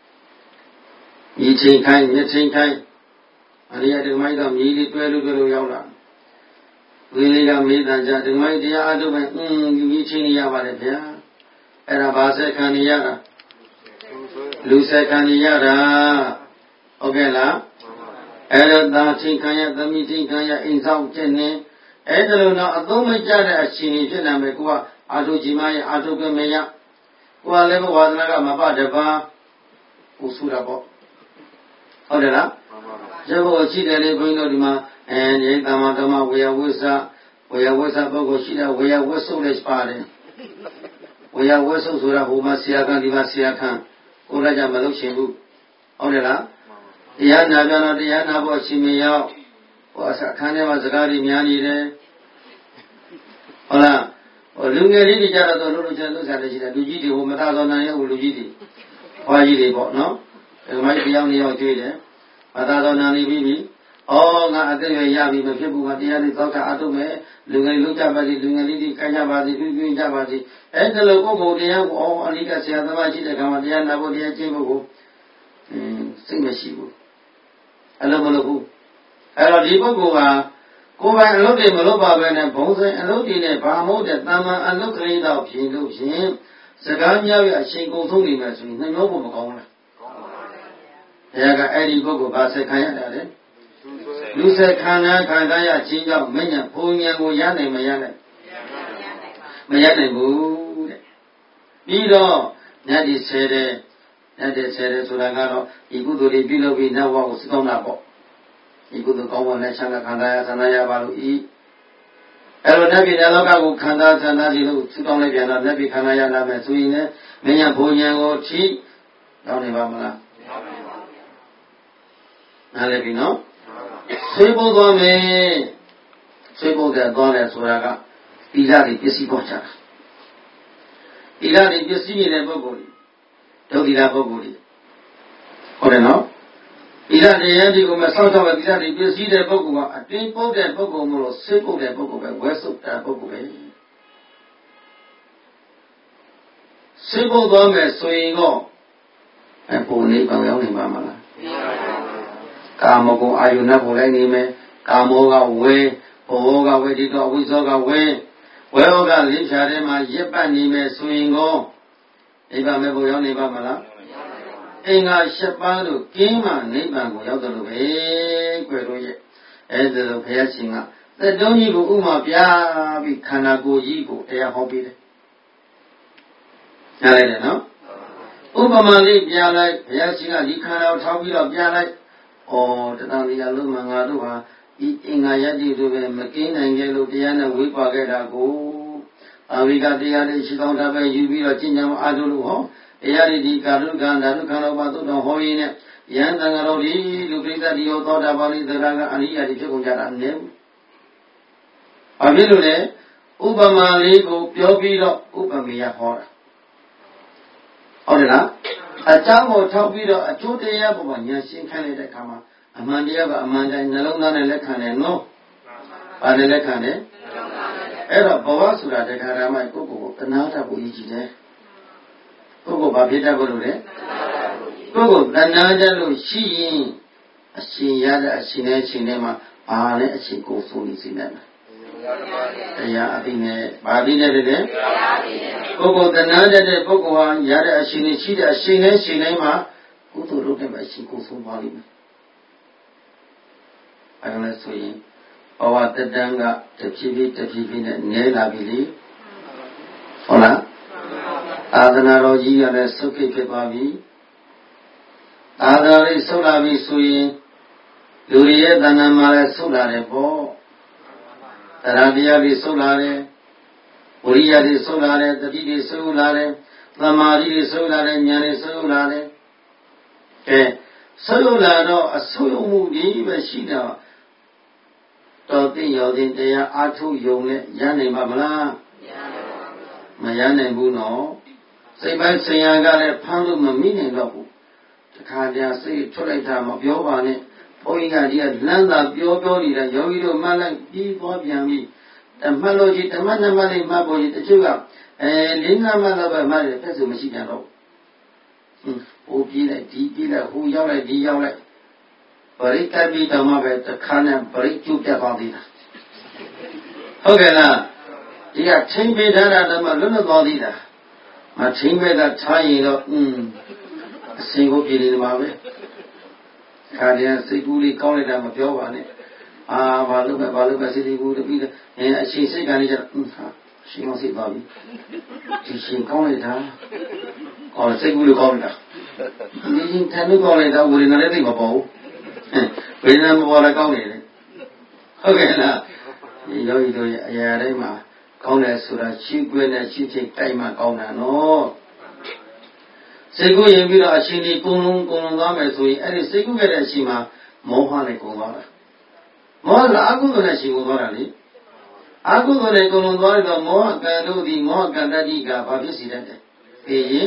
Eating kind, and yet it might have needed 12 Yaula. We have made that the mighty Adu, eating Yavadea, and Abasa Caniara, Lusa Caniara, Ogela, and dancing Kanya, the meeting Kanya in South Chennai, Edrona, Adomajara, Chini, Namekua, Adu Jimai, Adu Gameya, who are never was Mabadaba, Usurabo. Odela, Jabo Chidale Bunodima, and Yamadama, we are Wisa, Bogoshida, we are Wessel party. We are Wessel Sura, Humasiakan, Divasiakan, Uraja Malushibu. Odela, Yana, the Yanabo Chimia, was a Kaneva Zagari Miani. Ola, or Lungari Jara, the Lulu Jana, Lugidi, Umatazona, Lugidi. Why you bought no? It might be only your trade, Adadonani Bibi, 哦，俺这个亚比没ဖြစ်ဘူး，တရားလေးသောက်အထုတ်မယ်လူငယ်လုပ်ကြပါစေလူငယ်လေးတွေခိုင်းကြပါစေပြုကြပါစေအဲ့ဒါလို့ကိုယ်ကိုယ်တရားကိုအနိကဆရာသမားရှိတဲ့ခါမှာတရားနာဖို့တရားကျင့်ဖို့ကိုစိတ်မရှိဘူးအဲ့လိုမလုပ်ဘူးအဲ့တော့ဒီပုဂ္ဂိုလ်ကကိုယ်ပိုင်အလုပ်တွေမလုပ်ပါဘဲနဲ့ဘုံဆိုင်အလုပ်တွေနဲ့ဘာမဟုတ်တဲ့တမန်အလုပ်ကလေးတော့ဖြစ်လို့ဖြင့်စကားများရအချိန်ကုန်ဆုံးနေမှဆိုရင်နှမျောဖို့မကောင်းလားကောင်းပါဗျာဘုရားကအဲ့ဒီပုဂ္ဂိုလ်ကဆက်ခံရတယ်လူဆက်ခံစားရခြင်းကြောင့်မညံဘုံဉာဏ်ကိုရနိုင်မရနိုင်မရနိုင်ဘူးတဲ့ပြီးတော့ညတိဆဲတဲ့ဆိုတာကတော့ဒီကုသိုလ်တွေပြုလုပ်ပြီးနောက်ဘဝကိုစကောင်းတာပေါ့ဒီကုသိုလ်ကောင်းဝနဲ့ချမ်းသာခံစားရပါလို့ဤအဲ့တော့နတ်ပြည်လောကကိုခံစားစီလို့စကောင်းလိုက်ပြန်တော့နတ်ပြည်ခံရလာမယ်ဆိုရင်လည်းမညံဘုံဉာဏ်ကိုထိရောက်နေပါမလားနားလည်ပြီနော်ဆွေးပို့သွားမယ်ဆွေးပို့တဲ့သွားတယ်ဆိုတာကတိလာတွေပစ္စည်းပေါ်ချတာတိလာတွေပစ္စည်းနေတဲ့ပုဂ္ဂိုလ်ဒုတိယပုဂ္ဂိုလ်ဟုတ်တယ်နော်တိလာတရားတွေကိုမဆောက်တော့တိလာတွေပစ္စည်းတဲ့ပုဂ္ဂိုလ်ကအတင်းပုတ်တဲ့ပုဂ္ဂိုလ်မလို့ဆွေးပို့တဲ့ပုဂ္ဂိုလ်ပဲဝဲဆုပ်တဲ့ပုဂ္ဂိုလ်ပဲဆွေးပို့သွားမယ်ဆိုရင်တော့ပုံနေပေါင်းရောက်နေပါမလားကာမဂုဏ်အာယုဏကိုလိုက်နေမယ်ကာမောကဝဲဘောကဝဲဒီတော့ဝိဇောကဝဲဝဲဟောကလေးဖြာထဲမှာရက်ပတ်နေမယ်ဆိုရင်ကောနိဗ္ဗာန်မဲ့ဘုရားနေပါမလားအင်္ဂါ၈ပါးတို့ကင်းမှနိဗ္ဗာန်ကိုရောက်တယ်လို့ပဲကြွယ်လို့ရဲ့အဲ့ဒါလိုဘုရားရှင်ကသက်တုံးကြီးကိုဥမာပြပြီးခန္ဓာကိုယ်ကြီးကိုတရားဟောပေးတယ်နားလိုက်တယ်နော်ဥပမာလေးပြလိုက်ဘုရားရှင်ကဒီခန္ဓာကိုထောက်ပြီးတော့ပြလိုက်ဩတဏှာတရားလုံးမှာငါတို့ဟာဒီအင်္ဂါယတ္တိတို့ပဲမကင်းနိုင်ကြလို့တရားနဲ့ဝိပါခဲ့တာကိုအဝိကတရားတွေရှိကောင်းတာပဲယူပြီးတော့ကျင့်ကြံအားထုတ်လို့ဟောတရားတွေဒီကာရုကံဓာတုခံတော်မှာသို့တော်ဟောရင်းနဲ့ယန္တန်တော်ဒီလူပိဋကတိရောသောတာပန်သရကအရိယာတွေဖြစ်ကုန်ကြတာနည်းဘူး။ဘာဖြစ်လို့လဲဥပမာလေးကိုပြောပြီးတော့ဥပမေယဟောတာဟုတ်တယ်လားအကြောင်းကိုထောက်ပြီးတော့အကျိုးတရားပေါ်မှာဉာဏ်ရှင်းခိုင်းလိုက်တဲ့အခါမှာအမှန်တရားကအမှန်တိုင်းနှလုံးသားနဲ့လက်ခံတယ်နော်။ဘာနဲ့လက်ခံတယ်အဲ့တော့ဘဝဆိုတာတရားဓမ္မကိုကိုယ်တဏှာတတ်ဖို့ရည်ကြည်တယ်ကိုယ်ဘာဖြစ်တတ်ဖို့လို့လဲကိုယ်တဏှာတတ်လို့ရှိရင်အရှင်ရတဲ့အရှင်နဲ့ရှင်နဲ့မှာဘာနဲ့အရှင်ကိုဆိုနေစေနိုင်မှာတရားအပိနဲ့ဘာအပိနဲ့တည်းလဲကိုယ်တဏှာတတ်တဲ့ပုဂ္ဂိုလ်ဟာရတဲ့အရှင်နဲ့ရှိတဲ့အရှင်နဲ့ရှင်နဲ့မှာကုသိုလ်လုပ်တဲ့အရှင်ကိုဆိုပါလိမ့်မယ်အဲ့ဒါလည်းဆိုရင်ဘဝတတန်းကတဖြည်းဖြည်းနဲ့နဲလာပြီလေဟုတ်လားအာသနာတော်ကြီးရတဲ့ဆုတ်ခိဖြစ်သွားပြီအာသနာလေးဆုတ်လာပြီဆိုရင်လူတွေရဲ့တဏ္ဍာမှာလည်းဆုတ်လာတယ်ပေါ့တရားတရားတွေဆုတ်လာတယ်ဝိရိယတွေဆုတ်လာတယ်တတိတွေဆုတ်လာတယ်သမာဓိတွေဆုတ်လာတယ်ဉာဏ်တွေဆုတ်လာတယ်ဆုတ်လာတော့အဆုတ်မှုကြီးပဲရှိတော့တော်သိရောသိတရားအာထုယုံနဲ့ရနိုင်ပါမလားမရနိုင်ဘူးနော်စိတ်ပိုင်းဆင်ရကလည်းဖမ်းလို့မမိနိုင်တော့ဘူးတခါတည်းစိတ်ထွက်လိုက်တာမပြောပါနဲ့ဘုန်းကြီးကဒီကလမ်းသာပြောနေတာယောဂီတို့မှတ်လိုက်ပြီးသွားပြန်ပြီမှတ်လို့ကြီးဓမ္မနမလေးမှတ်ဖို့ကြီးတချို့ကလေးငါးမှတ်တော့ပဲမှတ်တယ်ဖက်ဆိုမရှိကြတော့ဟိုပြေးလိုက်ဒီပြေးလိုက်ဟိုရောက်လိုက်ဒီရောက်လိုက်ပရိက္ခပိဓမ္မပဲတခါနဲ့ပရိကျုပ်ပြတ်သွားသေးတာဟုတ်ကဲ့လားဒီကထိမ့်ပေးထားတာဓမ္မလွတ်လွတ်သွားသေးတာမထိမ့်ပေးတာထားရင်တော့အစင်ကိုပြည်နေမှာပဲခါတည်းစိတ်ကူးလေးကောင်းလိုက်တာမပြောပါနဲ့ဘာလို့ပဲစိတ်ကူးတပြီးအရှင်စိတ်ကလေးကျရှင်မစိတ်ပါပြီဒီရှင်ကောင်းလိုက်တာစိတ်ကူးလေးကောင်းလိုက်တာဒီရှင်ထန်လို့ကောင်းလိုက်တာဝေဒနာလည်းသိမပေါ်ဘူးဝေဒနာမပေါ်လည်းကောင်းနေတယ်ဟုတ်ကဲ့လားဒီယောဂီတို့ရဲ့အရာတိုင်းမှာကောင်းတယ်ဆိုတာရှိခွင့်နဲ့ရှိချိန်တိုက်မှကောင်းတာနော်စိတ်ကူးရင်ပြီးတော့အရှင်ဒီကုံလုံးသွားမယ်ဆိုရင်အဲ့ဒီစိတ်ကူးခဲ့တဲ့အချိန်မှာမောဟနဲ့ကုံသွားတာမောဟကအကုသိုလ်နဲ့ရှိကုံသွားတာလေအကုသိုလ်နဲ့ကုံလုံးသွားတော့မောဟကံတို့ဒီမောဟကံတတိကဘာဖြစ်စီတတ်တယ်ပြီးရင်တ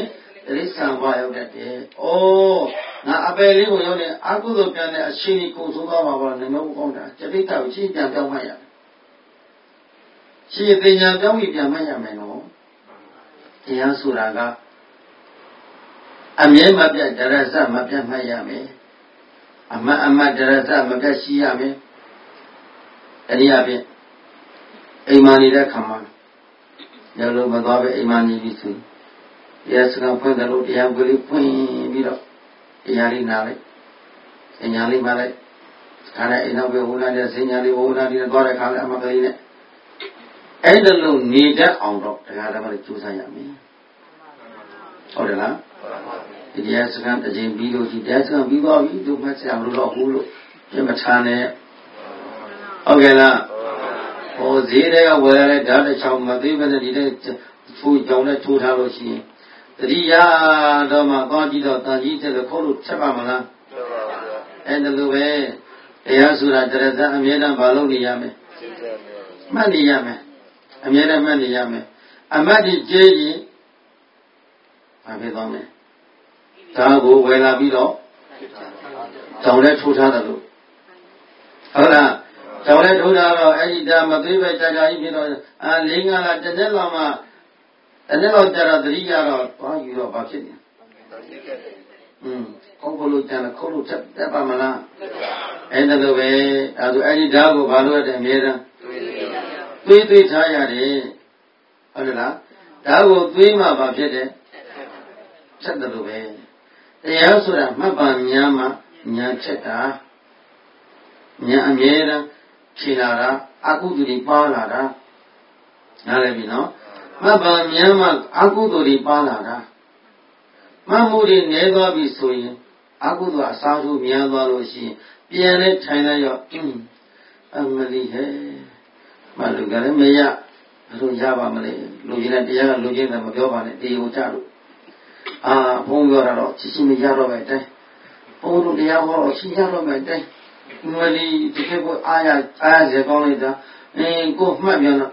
တိဆံဘွားရောက်တတ်တယ်။အော်ငါအပယ်လေးကိုရောက်နေအကုသိုလ်ပြန်တဲ့အရှင်ကြီးကိုဆိုသွားမှာပါနမောကောင်းတာကျတိတ်ကိုရှင်းပြန်ပြောင်းမှရမယ်။ရှင်းပညာပြောင်းပြီးပြန်မှရမယ်နော်။တရားဆိုတာကအမြဲမပြတ်ဒရဇမပြတ်မှတ်ရမယ်။အမတ်ဒရဇမပြတ်ရှိရမယ်။တနည်းအားဖြင့်အိမ်မာနေတဲ့ခါမှာညလုံးမသွားပဲအိမ်မာနေပြီဆိုတရားစကားဖွင့်တယ်လို့တရားကိုလေးဖွင့်ပြီးတော့တရားလေးနားလိုက်စညာလေးမှလိုက်ခါနဲ့အိမ်နောက်ပဲဝလာတဲ့စညာလေးဝလာပြီးတော့သွားတဲ့ခါလည်းအမကလေးနဲ့အဲ့ဒါလို့နေတတ်အောင်တော့တရားဓမ္မလေးကြိုးစားရမယ်ဟုတ်တယ်လားဒီတရားစကားတစ်ချိန်ပြီးလို့ဒီတရားစကားပြီးသွားပြီတို့မှဆရာမလို့တော့ဘူးလို့ပြမထားနဲ့ဟုတ်ကဲ့လားဟိုဈေးတွေကဝယ်ရတဲ့ဓာတ်တစ်ချောင်းမသိဘဲနဲ့ဒီတဲ့ထိုးကြောင်နဲ့ထိုးထားလို့ရှိရင်တတိယတော့မှကောင်းကြည့်တော့တန်ကြီးတဲ့ခိုးလို့ချက်ပါမလားအဲ့ဒါလိုပဲတရားဆိုတာတရဇအမြဲတမ်းမလုပ်နေရမယ်မှတ်နေရမယ်အမြဲတမ်းမှတ်နေရမယ်အမတ်ဒီကျေးရင်ဘာဖြစ်သွားမလဲဒါကိုဝယ်လာပြီးတော့ကြောင်နဲ့ထိုးထားတယ်လို့ဟုတ်လားကြောင်နဲ့ထိုးထားတော့အဲ့ဒီဒါမသိပဲကြာကြာကြီးဖြစ်တော့၄၅လတစ်နှစ်လောက်မှတနေ့တော့ကြာတော့တတိယတော့သွားယူတော့ဘာဖြစ်နေကောင်းလို့ကြာတော့ခုတ်လို့တက်ပါမလားအဲ့ဒါလိုပဲဒါဆိုအဲ့ဒီဓာတ်ကိုဘာလို့ရတဲ့အမြဲတမ်းတွေးထားရတယ်ဟုတ်တယ်လားဓာတ်ကိုတွေးမှဘာဖြစ်တယ်ချက်တယ်လို့ပဲတရားဆိုတာမှတ်ပါများမှညာချက်တာညာအမြဲတမ်းဖြေလာတာအကုသိုလ်တွေပါလာတာနားလည်ပြီနော်မှတ်ပါများမှအကုသိုလ်တွေပါလာတာမှတ်မှုတွေနည်းသွားပြီဆိုရင်အကုသိုလ်အစားထိုးများသွားလို့ရှိရင်ပြန်လဲထိုင်လိုက်ရောအမလီဟဲ့မလူကလည်းမရလို့ရပါမလဲလူကြီးနဲ့တရားကလူကြီးနဲ့မပြောပါနဲ့တေကိုကြလို့ဘုန်းပြောတာတော့ချင်းမရတော့ပဲတဲ့ဘုန်းတို့တရားဟောတော့ချင်းရတော့ပဲတဲ့မလီဒီကေကိုအားရစေကောင်းလိုက်တာကိုမှတ်ပြန်တော့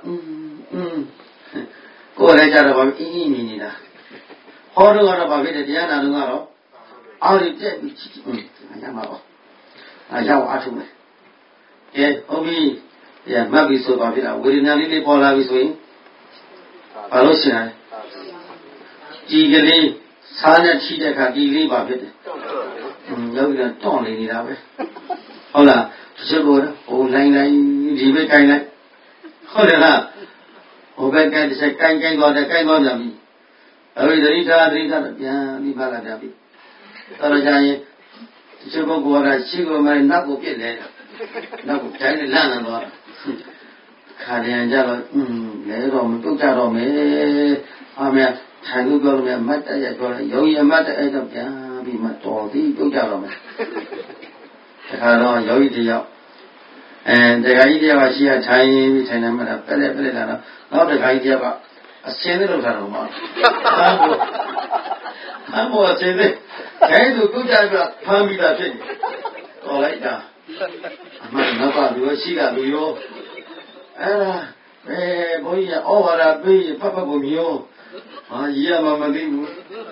ကိုယ်လည်းကြတော့ဘာအင်းအင်းမြင်နေတာဟောတော့ကတော့ဘာဖြစ်တယ်တရားနာတော့ကတော့အော်ဒီတက်ပြီးရမှာပါရောက်အားထုတ်မယ်ဟုတ်ပြီမှတ်ပြီးဆိုပါဖြစ်တာဝေဒနာလေးပေါ်လာပြီဆိုရင်ဘာလို့ရှင်လဲကြည်ကလေးစားနဲ့ထိတဲ့အခါဒီလေးပါဖြစ်တယ်ယောဂီကတွန့်နေတာပဲဟုတ်လားတချို့ကဟိုလိုင်းဒီဘက်ကိုင်းလိုက်ဟုတ်တယ်လားဟိုဘက်ကတစ်ချက်ကိုင်းသွားတယ်ကိုင်းသွားပြန်ပြီအဲဒီသတိထားတော့ပြန်ပြီးပါလာပြန်ပြီတော်တော်ကြာရင်တချို့ပုဂ္ဂိုလ်ကရှိကိုမှနောက်ကိုပြစ်လဲနောက်ကိုတိုင်းလန့်သွားတာခါရံကြတော့လဲတော့မတုတ်ကြတော့မယ်အာမထိုင်လို့ပြောလို့မတ်တရပြောတယ်ယောဂီအမတ်တအဲ့တော့ပြန်ပြီးမှတော်သည်တုတ်ကြတော့မယ်တခါတော့ယောဂီတယောက်တရားကြီးတရားရှိရထိုင်ပြီးထိုင်နေမှပက်လက်လာတော့နောက်တရားကြီးတရားကအစင်းလေးလောက်ထားတော့မှအမောအစင်းလေးခဲသူတုတ်ကြပြဖမ်းပြီးသားဖြစ်နေတော်လိုက်တာအမှန်နောက်ကလူရှိကလူရောအဲ့ဒါဘုန်းကြီးကဩဝါဒပေးဖတ်ကိုမျိုးရည်ရမှမသိဘူး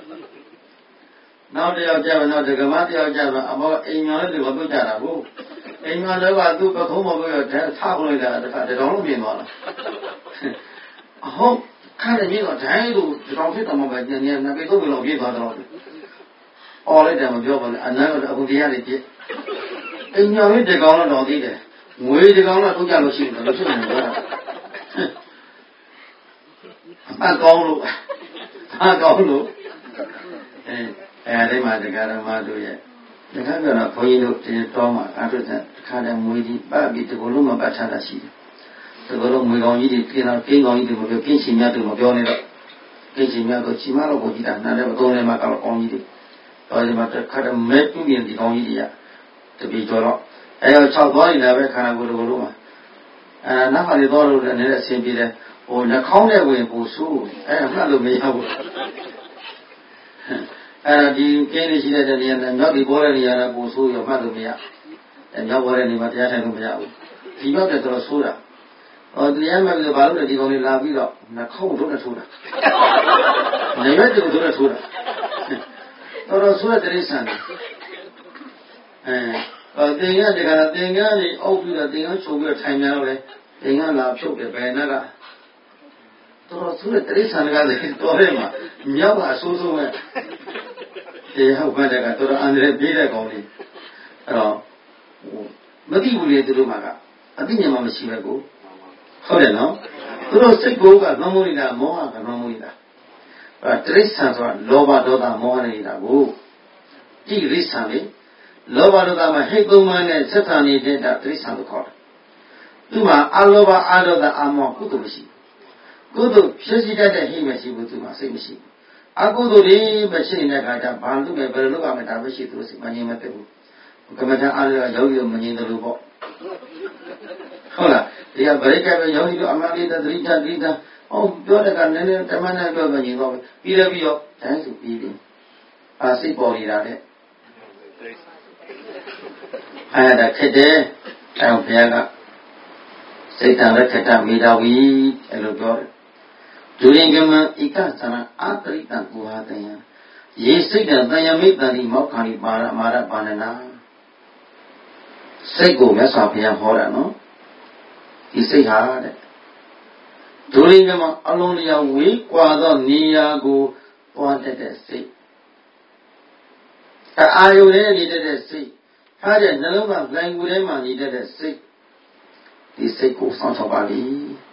နောက်တစ်ယောက်ကျတော့နောက်ဒကမတစ်ယောက်ကျတော့အမောအိမ်များလည်းတော့ကြတာကိုအိမ်များလည်းကသူ့ပခုံးမပြောတဲ့ထားပလိုက်တာတခါတတော်လုံးပြင်သွားတာဟုတ်ခါတယ်မြေတော့ဒိုင်းတို့တတော်ဖြစ်တော့မှပဲညနေနှစ်ပေသုံးပေလောက်ပြေးသွားတော့အော်လိုက်တယ်မပြောပါနဲ့အနမ်းတော့အခုတရားတွေပြည့်အိမ်များလည်းတကောင်တော့သိတယ်ငွေတကောင်တော့ထုတ်ကြလို့ရှိတယ်လို့ဖြစ်နေတော့အကောင်းလို့အဲဒီမှာတရားဓမ္မတို့ရဲ့တခါကျတော့ဘုန်းကြီးတို့တင်တော်မှာအဲ့ဒါတခါတည်းမွေးကြီးပတ်ပြီးဒီလိုလုံးမပတ်ထားတာရှိတယ်ဒီလိုလုံးမွေကောင်းကြီးတွေပြင်တော့ကင်းကောင်းကြီးတွေမပြောကင်းချင်မြတ်တွေမပြောနဲ့တော့ကင်းချင်မြတ်တော့ချီမတော့ဘုန်းကြီးတာနားလည်းမသုံးလည်းမကောင်းကောင်းကြီးတွေတော်ဒီမှာတခါတည်းမဲပြင်းဒီကောင်းကြီးတွေကတပီကျော်တော့အဲတော့6သွားနေတာပဲခန္ဓာကိုယ်တစ်ခုလုံးမှာနောက်မှလည်းသွားလို့လည်းနည်းနည်းအဆင်ပြေတယ်ဟိုနှာခေါင်းနဲ့ဝင်ပူဆိုးမှတ်လို့မရဘူးဒီကင်းနေရှိတဲ့နေရာနဲ့မြောက်ဒီပေါ်တဲ့နေရာကပူဆိုးရမှတ်လို့မရမြောက်ပေါ်တဲ့နေရာတရားထိုင်လို့မရဘူးဒီဘက်ကတော့ဆိုးတာတရားမှတ်ပြီးတော့ဘာလို့လဲဒီကောင်လေးလာပြီးတော့နှာခေါင်းတို့နဲ့ထိုးတာနေရွက်တူတို့နဲ့ထိုးတာတော်ဆိုတဲ့တိရစ္ဆာန်တွေတင်ရတကယ်တင်ရနေအုပ်ပြီးတော့တင်ရချုပ်ပြီးထိုင်များတော့လေတင်ရလာဖြုတ်တယ်ဘယ်နဲ့ကတော်ဆိုတဲ့တိရစ္ဆာန်တွေကလည်းတော်ရဲမှာမြောက်ကအဆိုးဆုံးပဲဒီဟုတ်ပါတဲ့ကတော်အန္တရာယ်ပြေးတဲ့ကောင်လေးအဲ့တော့မသိဘူးလေသူတို့မှာကအသိဉာဏ်မှမရှိပဲကိုဟုတ်တယ်နော်သူတို့စိတ်ကိုကနှောမိုးနေတာမောဟကနှောမိုးနေတာတိရစ္ဆာန်ဆိုတာလောဘဒေါသမောဟနေတာကိုကြည့်တိရစ္ဆာန်လေလောဘဒေါသမှာဟိတ်သုံးပါးနဲ့ဆက်ဆံနေတဲ့တိရစ္ဆာန်ကိုခေါ်တယ်သူမှာအလောဘအဒေါသအမောဟကုသိုလ်မရှိကုသိုလ်ဖြစ်စီတတ်တဲ့ဟိမရှိဘူးသူမှာစိတ်မရှိဘူးအကုသိုလ်တွေပဲရှိနေတဲ့အခါကျဘာလို့ပဲဘယ်လိုလုပ်ရမလဲဒါပဲရှိသူတို့စိတ်မငြိမ်မသက်ဘူးကမ္မထာအားလည်းရောက်ပြီးမငြိမ်တယ်လို့ပေါ့ဟုတ်လားဒီကဗရိကပဲရောက်ပြီးအမှန်လေးသတိထားပြောတဲ့ကနည်းနည်းတမန်နဲ့ပြောငြိမ်တော့ပြီးတော့တိုင်းစုပြီးပြီစိတ်ပေါ်နေတာတဲ့အဲ့ဒါခက်တယ်အဲ့ဘုရားကစိတ်တန်လက်ခက်တာမိတော်ပြီအဲ့လိုပြောတယ်ဒုရင်ကမဧကသရအာတရိတံကိုဟာတယံယေစိတ်တံတယမိတံဒီမောက္ခာနိပါရမာရပါဏနာစိတ်ကိုမြတ်စွာဘုရားဟောတာနော်ဒီစိတ်ဟာတဲ့ဒုရင်ကမအလုံးလျောက်ဝေးကွာသောနေရာကိုပွားတတ်တဲ့စိတ်အာယုနဲ့နေတဲ့စိတ်ထားတဲ့နှလုံးသားလိုင်ကူထဲမှာနေတဲ့စိတ်ဒီစိတ်ကိုစောင့်ရှောက်ပါလိ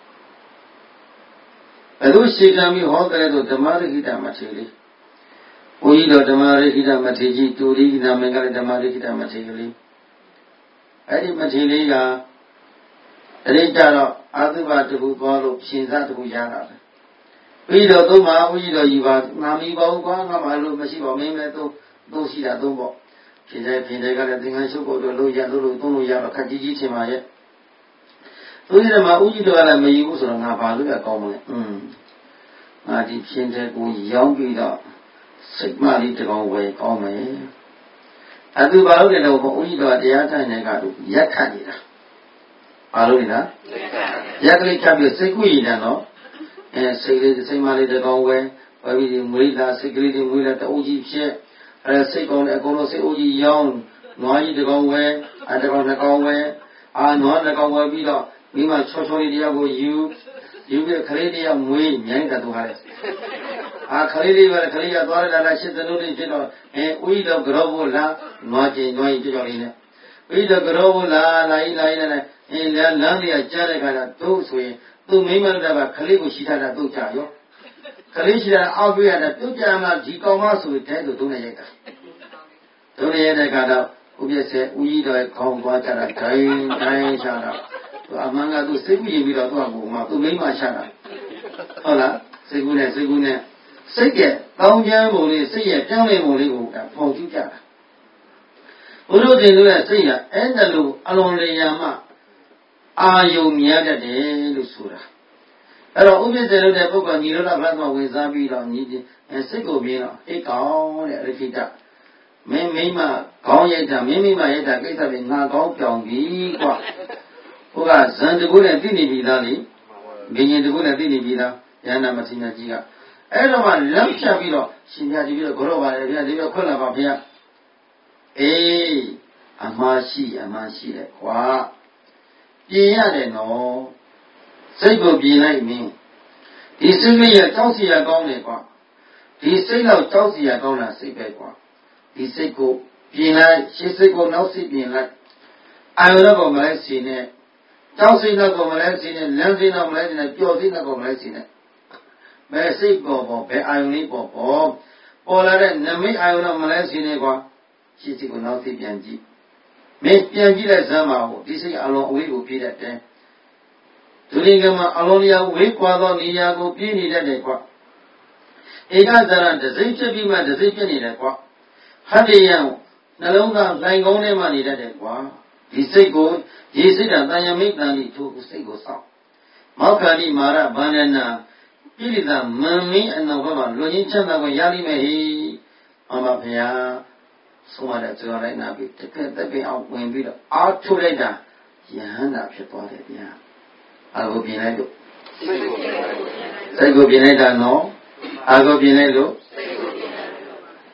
ဘယ်လိုရှိကံပြီးဟောတယ်ဆိုဓမ္မရခိတမထေရဘုန်းကြီးတော်ဓမ္မရခိတမထေရကြီးတူရီနာမည်ကလည်းဓမ္မရခိတမထေရလေးအဲ့ဒီမထေရလေးကတရိပ်ကြတော့အာသုဘတခုသွားလို့ရှင်စားတခုရတာပဲပြီးတော့သုံးပါဘုန်းကြီးတော်ကြီးပါငါမီပါဘူးကွာငါမှလို့မရှိပါမင်းလည်းသုံးရှိတာသုံးပေါ့ဖြစ်တဲ့ကလည်းသင်္ကန်းရှုပ်ဖို့တော့လို့သုံးလို့ရတော့ခက်ကြီးထင်ပါရဲ့သူဒီမှာဥကြီးတော်ကလည်းမယူဘူးဆိုတော့ငါဘာလို့ရကောင်းမလဲငါဒီဖြစ်တဲ့ကိုရောင်းပြီးတော့စိတ်မလေးတကောင်ဝယ်ကောင်းမယ်အတူဘာလို့လဲတော့ဥကြီးတော်တရားထိုင်နေကတို့ရက်ခတ်နေတာဘာလို့လဲလားရက်ကလေးချပြီးစိတ်ကူးရည်တယ်နော်စိတ်မလေးတကောင်ဝယ်ပြီးမွေးလာစိတ်ကလေးတွေမွေးလာတူကြီးဖြစ်စိတ်ကောင်းတယ်အကုန်လုံးစိတ်အိုးကြီးရောင်းနွားကြီးတကောင်ဝယ်တကောင်နှစ်ကောင်ဝယ်နွားတစ်ကောင်ဝယ်ပြီးတော့မိမချောချောလေးတရားကိုယူပြီးခလေးတရားမွေးမြိုင်းတာသူဟာလေခလေးလေးပဲခလေးရသွားရတာရှစ်သလုံးလေးဖြစ်တော့ဥယျတော့ကြောဖို့လားနွားချင်းနွားကြီးကြော်လေးနဲ့ဥယျတော့ကြောဖို့လားလာနဲ့လမ်းလေးကြားတဲ့ခါကျတို့ဆိုရင်သူမိမတို့ကခလေးကိုရှိထားတာတို့ကြရောခလေးရှိတာအောက်ပြရတာတို့ကြမှာဒီကောင်မဆိုတဲ့ဆိုတို့နဲ့ရိုက်တာတို့နဲ့ရိုက်တဲ့ခါတော့ဥပ္ပစေဥယျတော့ခေါင်းသွားကြတာဒိုင်းချတာသူအမှန်ကသူစိတ်ကူးရင်ပြီးတော့သူကဘုံမှာသူမိမချတာဟုတ်လားစိတ်ကူးနဲ့စိတ်ရဲ့တောင်းကျမ်းပုံလေးစိတ်ရဲ့ပြောင်းလဲပုံလေးကိုဖော်ကျူးကြတာဘုရားတင်လို့စိတ်ကအဲ့ဒါလိုအလွန်လျာမှအာယုံမြတ်တယ်လို့ဆိုတာအဲ့တော့ဥပ္ပစေလို့တဲ့ပုဂ္ဂိုလ်ညီရောဓဘတ်တော်ဝင်စားပြီးတော့ညီစိတ်ကိုမြင်တော့အိတ်ကောင်းတဲ့အရိခိတမင်းမိမခေါင်းရိုက်တာမင်းမိမရိုက်တာကိစ္စပဲငါကောင်းပြောင်ပြီကွာဟိုကဇန်တကူနဲ့သိနေပြီသားလေဘင်းရင်တကူနဲ့သိနေပြီသားရဟန္တာမထေရကြီးကအဲ့တော့မှလက်ဖြတ်ပြီးတော့ရှင်ပြကြီးပြီးတော့ကြောပါလေဗျာဒီတော့ခွက်လာပါဗျာအေးအမရှိတယ်ကွာပြင်ရတယ်နော်စိတ်ကိုပြင်လိုက်မင်းဒီစိတ်လေးရကြောက်စီရကောင်းတယ်ကွာဒီစိတ်တော့ကြောက်စီရကောင်းတာစိတ်ပဲကွာဒီစိတ်ကိုပြင်လိုက်ရှေ့စိတ်ကိုနောက်စိတ်ပြင်လိုက်အာယုတော့မလဲစီနဲ့ကြောက်စိတ်တော့မလဲစီနဲ့လမ်းစိတ်တော့မလဲစီနဲ့ပျော်စိတ်တော့မလဲစီနဲ့ဘယ်စိတ်ပေါ်ဘယ်အာယုလေးပေါ်လာတဲ့နမိတ်အာယုတော့မလဲစီနဲ့ကွာရှေ့စိတ်ကိုနောက်စိတ်ပြန်ကြည့်မင်းပြန်ကြည့်လိုက်စမ်းပါဦးဒီစိတ်အလုံးအဝေးကိုပြေးတတ်တယ်ဒုရင်ကမှာအလုံးလျာဝေးကွာသောနေရာကိုပြေးနေတတ်တယ်ကွာဧကဇရတစိတ်ဖြစ်ပြီးမှတစိတ်ဖြစ်နေတယ်ကွာဟတ္တယံနှလုံးသားလိုင်ကုန်းထဲမှာနေတတ်တယ်ကွာဒီစိတ်ကိုရေစိတ်တန်ယမိတ်တန်ဒီထိုစိတ်ကိုစောင့်မောက္ခဏိမာရဗန္ဒနာပိရိသမန်မင်းအနောက်ဘက်မှာလွန်ချင်းချမ်းသာကိုရလိမ့်မယ်ဟိအမဘုရားဆုံးမတဲ့ကြော်လိုက်နာပြီးတကယ်တက်ပင်အောင်ဝင်ပြီးတော့အားထုတ်လိုက်တာယဟန္တာဖြစ်သွားတယ်ဗျာအာကိုပြင်လိုက်လို့စိတ်ကိုပြင်လိုက်တာနော်အာကိုပြင်လိုက်လို့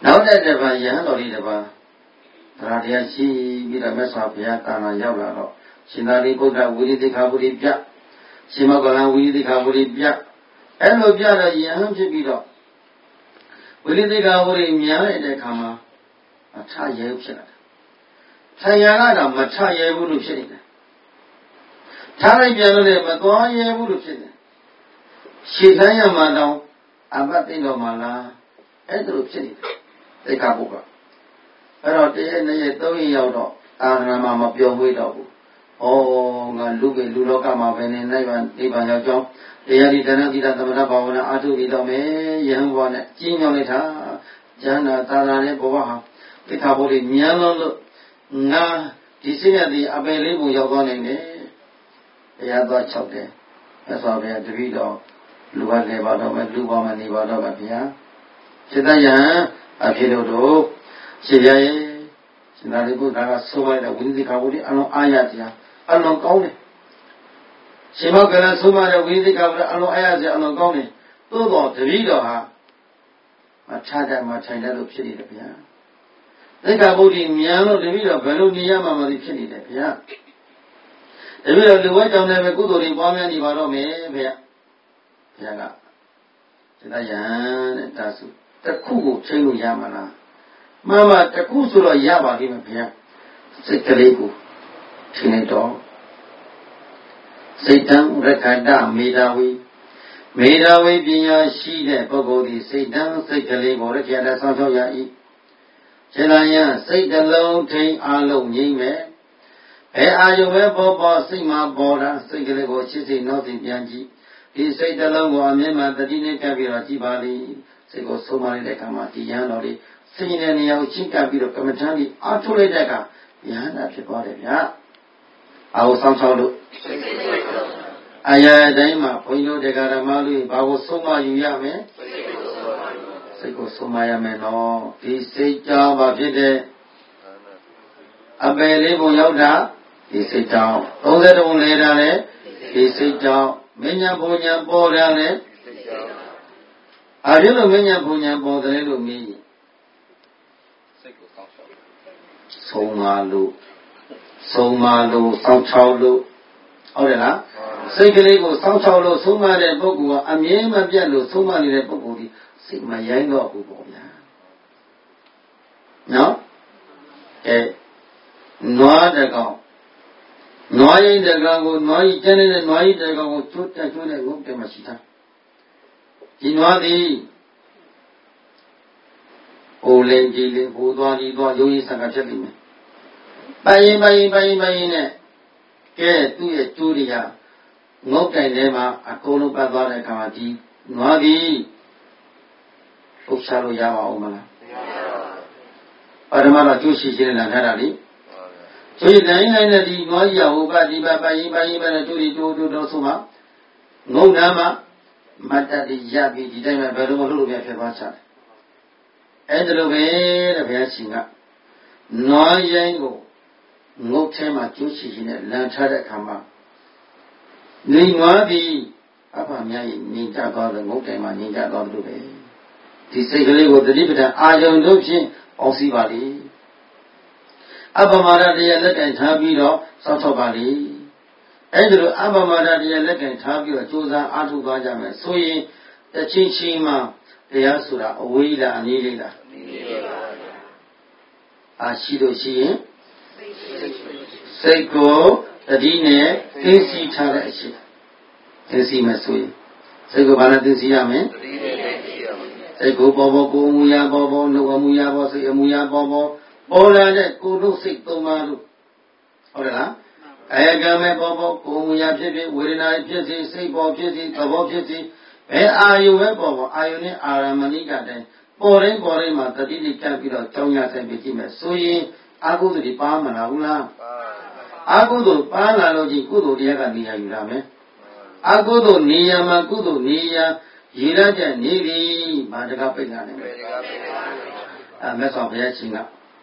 နောက်တဲ့ဘာယဟန်တော်လေးတပါဒါတရားရှိပြီးတော့မြတ်စွာဘုရားတာနာရောက်လာတော့ရှင်သာရိပုတ္တဝိရိသိက္ခာပုရိပြရှင်မောဂလန်ဝိရိသိက္ခာပုရိပြအဲ့လိုပြတော့ယဟန်ဖြစ်ပြီးတော့ဝိရိသိက္ခာပုရိများတဲ့အခါမှာအထရဲဖြစ်လာတယ်။ထိုင်ရကတော့မထရဲဘူးလို့ဖြစ်နေတယ်။ထားလိုက်ပြန်လို့လည်းမသွားရဲဘူးလို့ဖြစ်တယ်။ရှေ့တိုင်းရမှာတော့အဘသိတော်မှာလားအဲ့ဒါလိုဖြစ်နေတယ်။သိက္ခာပုဒ်ကအဲ့တော့တရက်နှစ်ရက်သုံးရက်ရောက်တော့အာရဏမှာမပြောဝေးတော့ဘူး။ဩငါလူလောကမှာပဲနေနိုင်ပါနိဗ္ဗာန်ရောက်ကြောင်းတရားဒီတဏှာတိတသမထဘာဝနာအာထုပြီးတော့မယ်ယဟန်ဘဝနဲ့ကြီးမြောင်လိုက်တာဉာဏ်သာသာနဲ့ဘဝဟာသိက္ခာပုဒ်တွေမြန်လို့ငါဒီစိတ်ရသည်အပယ်လေးကိုရောက်သွားနိုင်တယ်တရားသွား၆တယ်အဲ့ဆိုပဲတပည့်တော်လူဝတ်နေပါတော့မယ်လူပါမနေပါတော့ပါဗျာစိတ္တယံအဖြစ်တို့ရှင်ရရဲ့ရှင်သာရိပုတ္တရာကဆိုလိုက်တဲ့ဝိသိက္ခာပုဒ်တွေအလုံးအားရစရာအလုံးကောင်းတယ်ရှင်မောဂလန်ဆိုမှတဲ့ဝိသိက္ခာပုဒ်အလုံးအားရစရာအလုံးကောင်းတယ်သို့တော်တပည့်တော်ဟာမထတဲ့မထိုင်တဲ့လို့ဖြစ်နေတယ်ဗျာသိက္ခာပုဒ်ကြီးမြန်လို့တပည့်တော်ဘယ်လိုနေရမှမသိဖြစ်နေတယ်ဗျာတပည့်တော်လူဝဲကြောင့်လည်းပဲကုသိုလ်တွေပွားများနေပါတော့မယ်ဗျာဘုရားကစိတ္တယံတဲ့ဒါဆိုတစ်ခုကိုချိန်လို့ရမှာလားမှန်ပါတစ်ခုဆိုတော့ရပါလိမ့်မယ်ဘုရားစိတ်ကလေးကိုချိန်လိုက်တော့စိတ်တံရခန္တမေတာဝိပညာရှိတဲ့ပုဂ္ဂိုလ်ဒီစိတ်တံစိတ်ကလေးကိုရခန္တဆောင်းချောက်ရ၏ခြေလျံစိတ်တလုံးထိန်အလုံးငြိမ့်မယ်ဘယ်အာယုပဲပေါ်စိတ်မှာပေါ်တာစိတ်ကလေးကိုရှင်းစိတ်နောက်စိတ်ပြန်ကြည့်ဒီစိတ်တလုံးကိုအမြဲမှတတိနဲ့ကပ်ပြီးတော့ကြည့်ပါလိစိတ်ကိုဆုံးမလိုက်တဲ့အခါမှာဒီယဟန်တော်လေးစိတ်နဲ့နေရာကိုချင်းကပ်ပြီးတော့ကမ္မထမ်းပြီးအားထုတ်လိုက်တဲ့အခါယဟန်တာဖြစ်သွားတယ်ဗျာအာဟုဆောင်းချောက်လို့အရာတိုင်းမှာဘုန်းကြီးတို့တရားဓမ္မလူဘာကိုဆုံးမယူရမလဲစိတ်ကိုဆုံးမရမယ်နော်ဒီစိတ်ကြောင့်ဘာဖြစ်တဲ့အပယ်လေးပုံရောက်တာဒီစိတ်ကြောင့်30တုံးလဲတာလေဒီစိတ်ကြောင့်မဉ္ဇဉ်ဘုံညာပေါ်တာလေအားဖြင့်လို့မဉ္ဇဉ်ဘုံညာပေါ်တယ်လို့မြင်စိတ်ကိုစောင့်ချောက်ဆုံးမလို့စောင့်ချောက်လို့ဟုတ်တယ်လားစိတ်ကလေးကိုစောင့်ချောက်လို့ဆုံးမတဲ့ပုဂ္ဂိုလ်ကအမြဲမပြတ်လို့ဆုံးမနေတဲ့ပုဂ္ဂိုလ်ဒီစိတ်မရိုင်းတော့ဘူးပေါ့ဗျာနော်နွားတကောင်နွားရင်တကောင်ကိုနွားကြီးကျန်းနေတဲ့နွားကြီးတကောင်ကိုကျွတ်တဲ့ငုတ်တယ်မရှိတာဒီနွားသည်ဟိုလေကြီးလေဟိုသွားဒီသွားရုံးရည်ဆက်ကဖြစ်နေမယ်ပိုင်နဲ့ကဲသူ့ရဲ့ကျိုးတွေကငုတ်တိုင်ထဲမှာအကုန်လုံးပတ်သွားတဲ့အခါမှာဒီနွားသည်ဥစ္စာလို့ရပါဦးမလားပထမတော့ကျိုးရှိခြင်းနဲ့ထားတာလေဆိုရင်တိုင်းနဲ့ဒီနွားကြီးဟိုဘဒီဘပိုင်နဲ့ကျိုးတွေတိုးဆိုမှငုံနာမှာမတ္တတိရပြီးဒီတိုင်းမှာဘယ်လိုမလုပ်လို့ပြဖြစ်သွားချတယ်အဲ့ဒါလိုပဲတဲ့ဘုရားရှင်ကနွားရိုင်းကိုငုတ်ထဲမှာကျိုးရှိခြင်းနဲ့လန်ထားတဲ့အခါမှာနေနွားပြီးအဖများရင်ငြိမ်ချသွားတယ်ငုတ်တိုင်မှာငြိမ်ချသွားတယ်လို့ပဲဒီစိတ်ကလေးကိုတတိပဌာန်အာယုံတို့ဖြင့်ပေါင်းစည်းပါလေအပမရတရားလက်ကင်ထားပြီးတော့စောင့်ထုတ်ပါလေအဲ့ဒါလိုအပမရတရားလက်ကင်ထားပြီးတော့ကြိုးစားအားထုတ်သွားကြမယ်ဆိုရင်တစ်ချင်းချင်းမှတရားဆိုတာအဝေးလားအနည်းလေးလားအာရှိလို့ရှိရင်စိတ်ကိုတတိနဲ့သိသိထားတဲ့အရှိသိသိမယ်ဆိုရင်စိတ်ကိုဘာနဲ့သိသိရမလဲတတိနဲ့သိသိရမယ်စိတ်ကိုပေါ်ကိုအမူအရာပေါ်နှုတ်အမူအရာပေါ်စိတ်အမူအရာပေါ်ပေါ်လာတဲ့ကိုယ်တို့စိတ်သုံးပါလို့ဟုတ်တယ်လားအဲကံမဲ့ပေါ်ကိုယ်အမူအရာဖြစ်ဖြစ်ဝေဒနာဖြစ်စေစိတ်ပေါ်ဖြစ်စေသဘောဖြစ်စေဘယ်အာယုပဲပေါ်အာယုနဲ့အာရမဏိကတဲ့ပေါ်တိုင်းမှာတတိတိကပ်ပြီးတော့ကြောင်းရဆိုင်ပြီးကြည့်မယ်ဆိုရင်အာဟုတုတွေပါမလားဘူးလားအာဟုတုပါလာလို့ကြည့်ကုသိုလ်တရားကနေရာယူရမယ်အာဟုတုနေရာမှာကုသိုလ်နေရာရေရတဲ့နေပြီဘာတကားပိတ်လာနေမယ်မြတ်စွာဘုရားရှင်က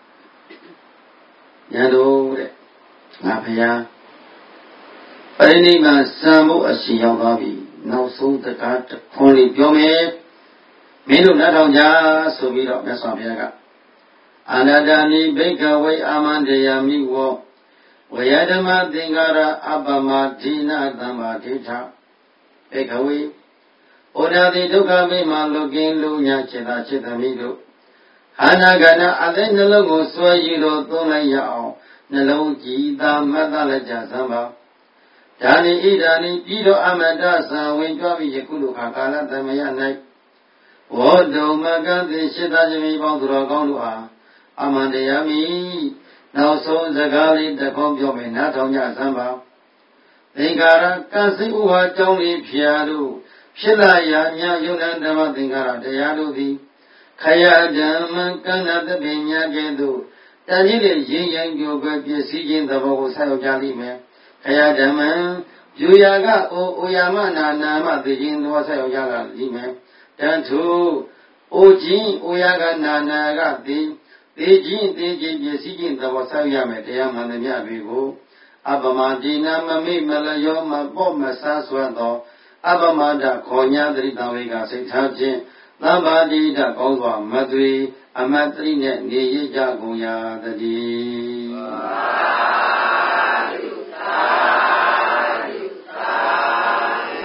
ညတို့တဲ့ငါဘုရားပရိနိဗ္ဗာန်စံဖို့အရှင်ရောက်သွားပြီနောက်ဆုံးတကားတစ်ခွန်းလေးပြောမယ်မင်းတို့နားထောင်ကြဆိုပြီးတော့မြတ်စွာဘုရားကအနာဒာနိဘိကဝေအာမန္တယာမိဝောဝေယဓမ္မသင်္ကာရအပ္ပမဒိနာသမ္မာဒိဋ္ဌဘိကဝေဩဒါတိဒုက္ခမိမှလွတ်ကင်းလို့ညာจิตာจิตသမီးတို့အာနာဂနာအသိနှလုံးကိုစွဲယူလို့သုံးလိုက်ရအောင်နှလုံးကြည်သာမှတ်သားလိုက်ကြစမ်းပါဒါနိဣဒာနိပြီးတော့အမတသံဝင်ကြွပြီးယခုလိုခါကာလသမယ၌ဝေါတုံမကတိရှိတာခြင်းပေါင်းသူတော်ကောင်းတို့အားအမန္တယာမိနောက်ဆုံးစကားလေးတစ်ခေါက်ပြောမယ်နားထောင်ကြစမ်းပါသင်္ကာရကံစိဥဟာကြောင်းလေးဖြာတို့ဖြစ်လာရာမြယုံနာဓမ္မသင်္ကာရတရားတို့သည်ခယဓမ္မကန္နတပိညာကဲ့သို့တန်ကြီးတဲ့ရင်းရင်ကြိုပဲပစ္စည်းချင်းသဘောကိုဆက်ရောက်ကြလိမ့်မယ်ခယဓမ္မယူရာကအိုယာမနာမသိခြင်းသဘောဆက်ရောက်ကြလိမ့်မယ်တန်ထုအိုခြင်းအိုယာကနာကသိခြင်းပစ္စည်းချင်းသဘောဆက်ရောက်ရမယ်တရားမှန်သမျှတွေကိုအပမတိနာမမိမလယောမပေါ့မဆားဆွဲသောအပမဒခေါ်ညာတိတဝေကစိတ်ထားခြင်းသဗ္ဗာတိတကောင်းစွာမသွေအမတ်တိနဲ့နေရကြကုန်ရာတည်း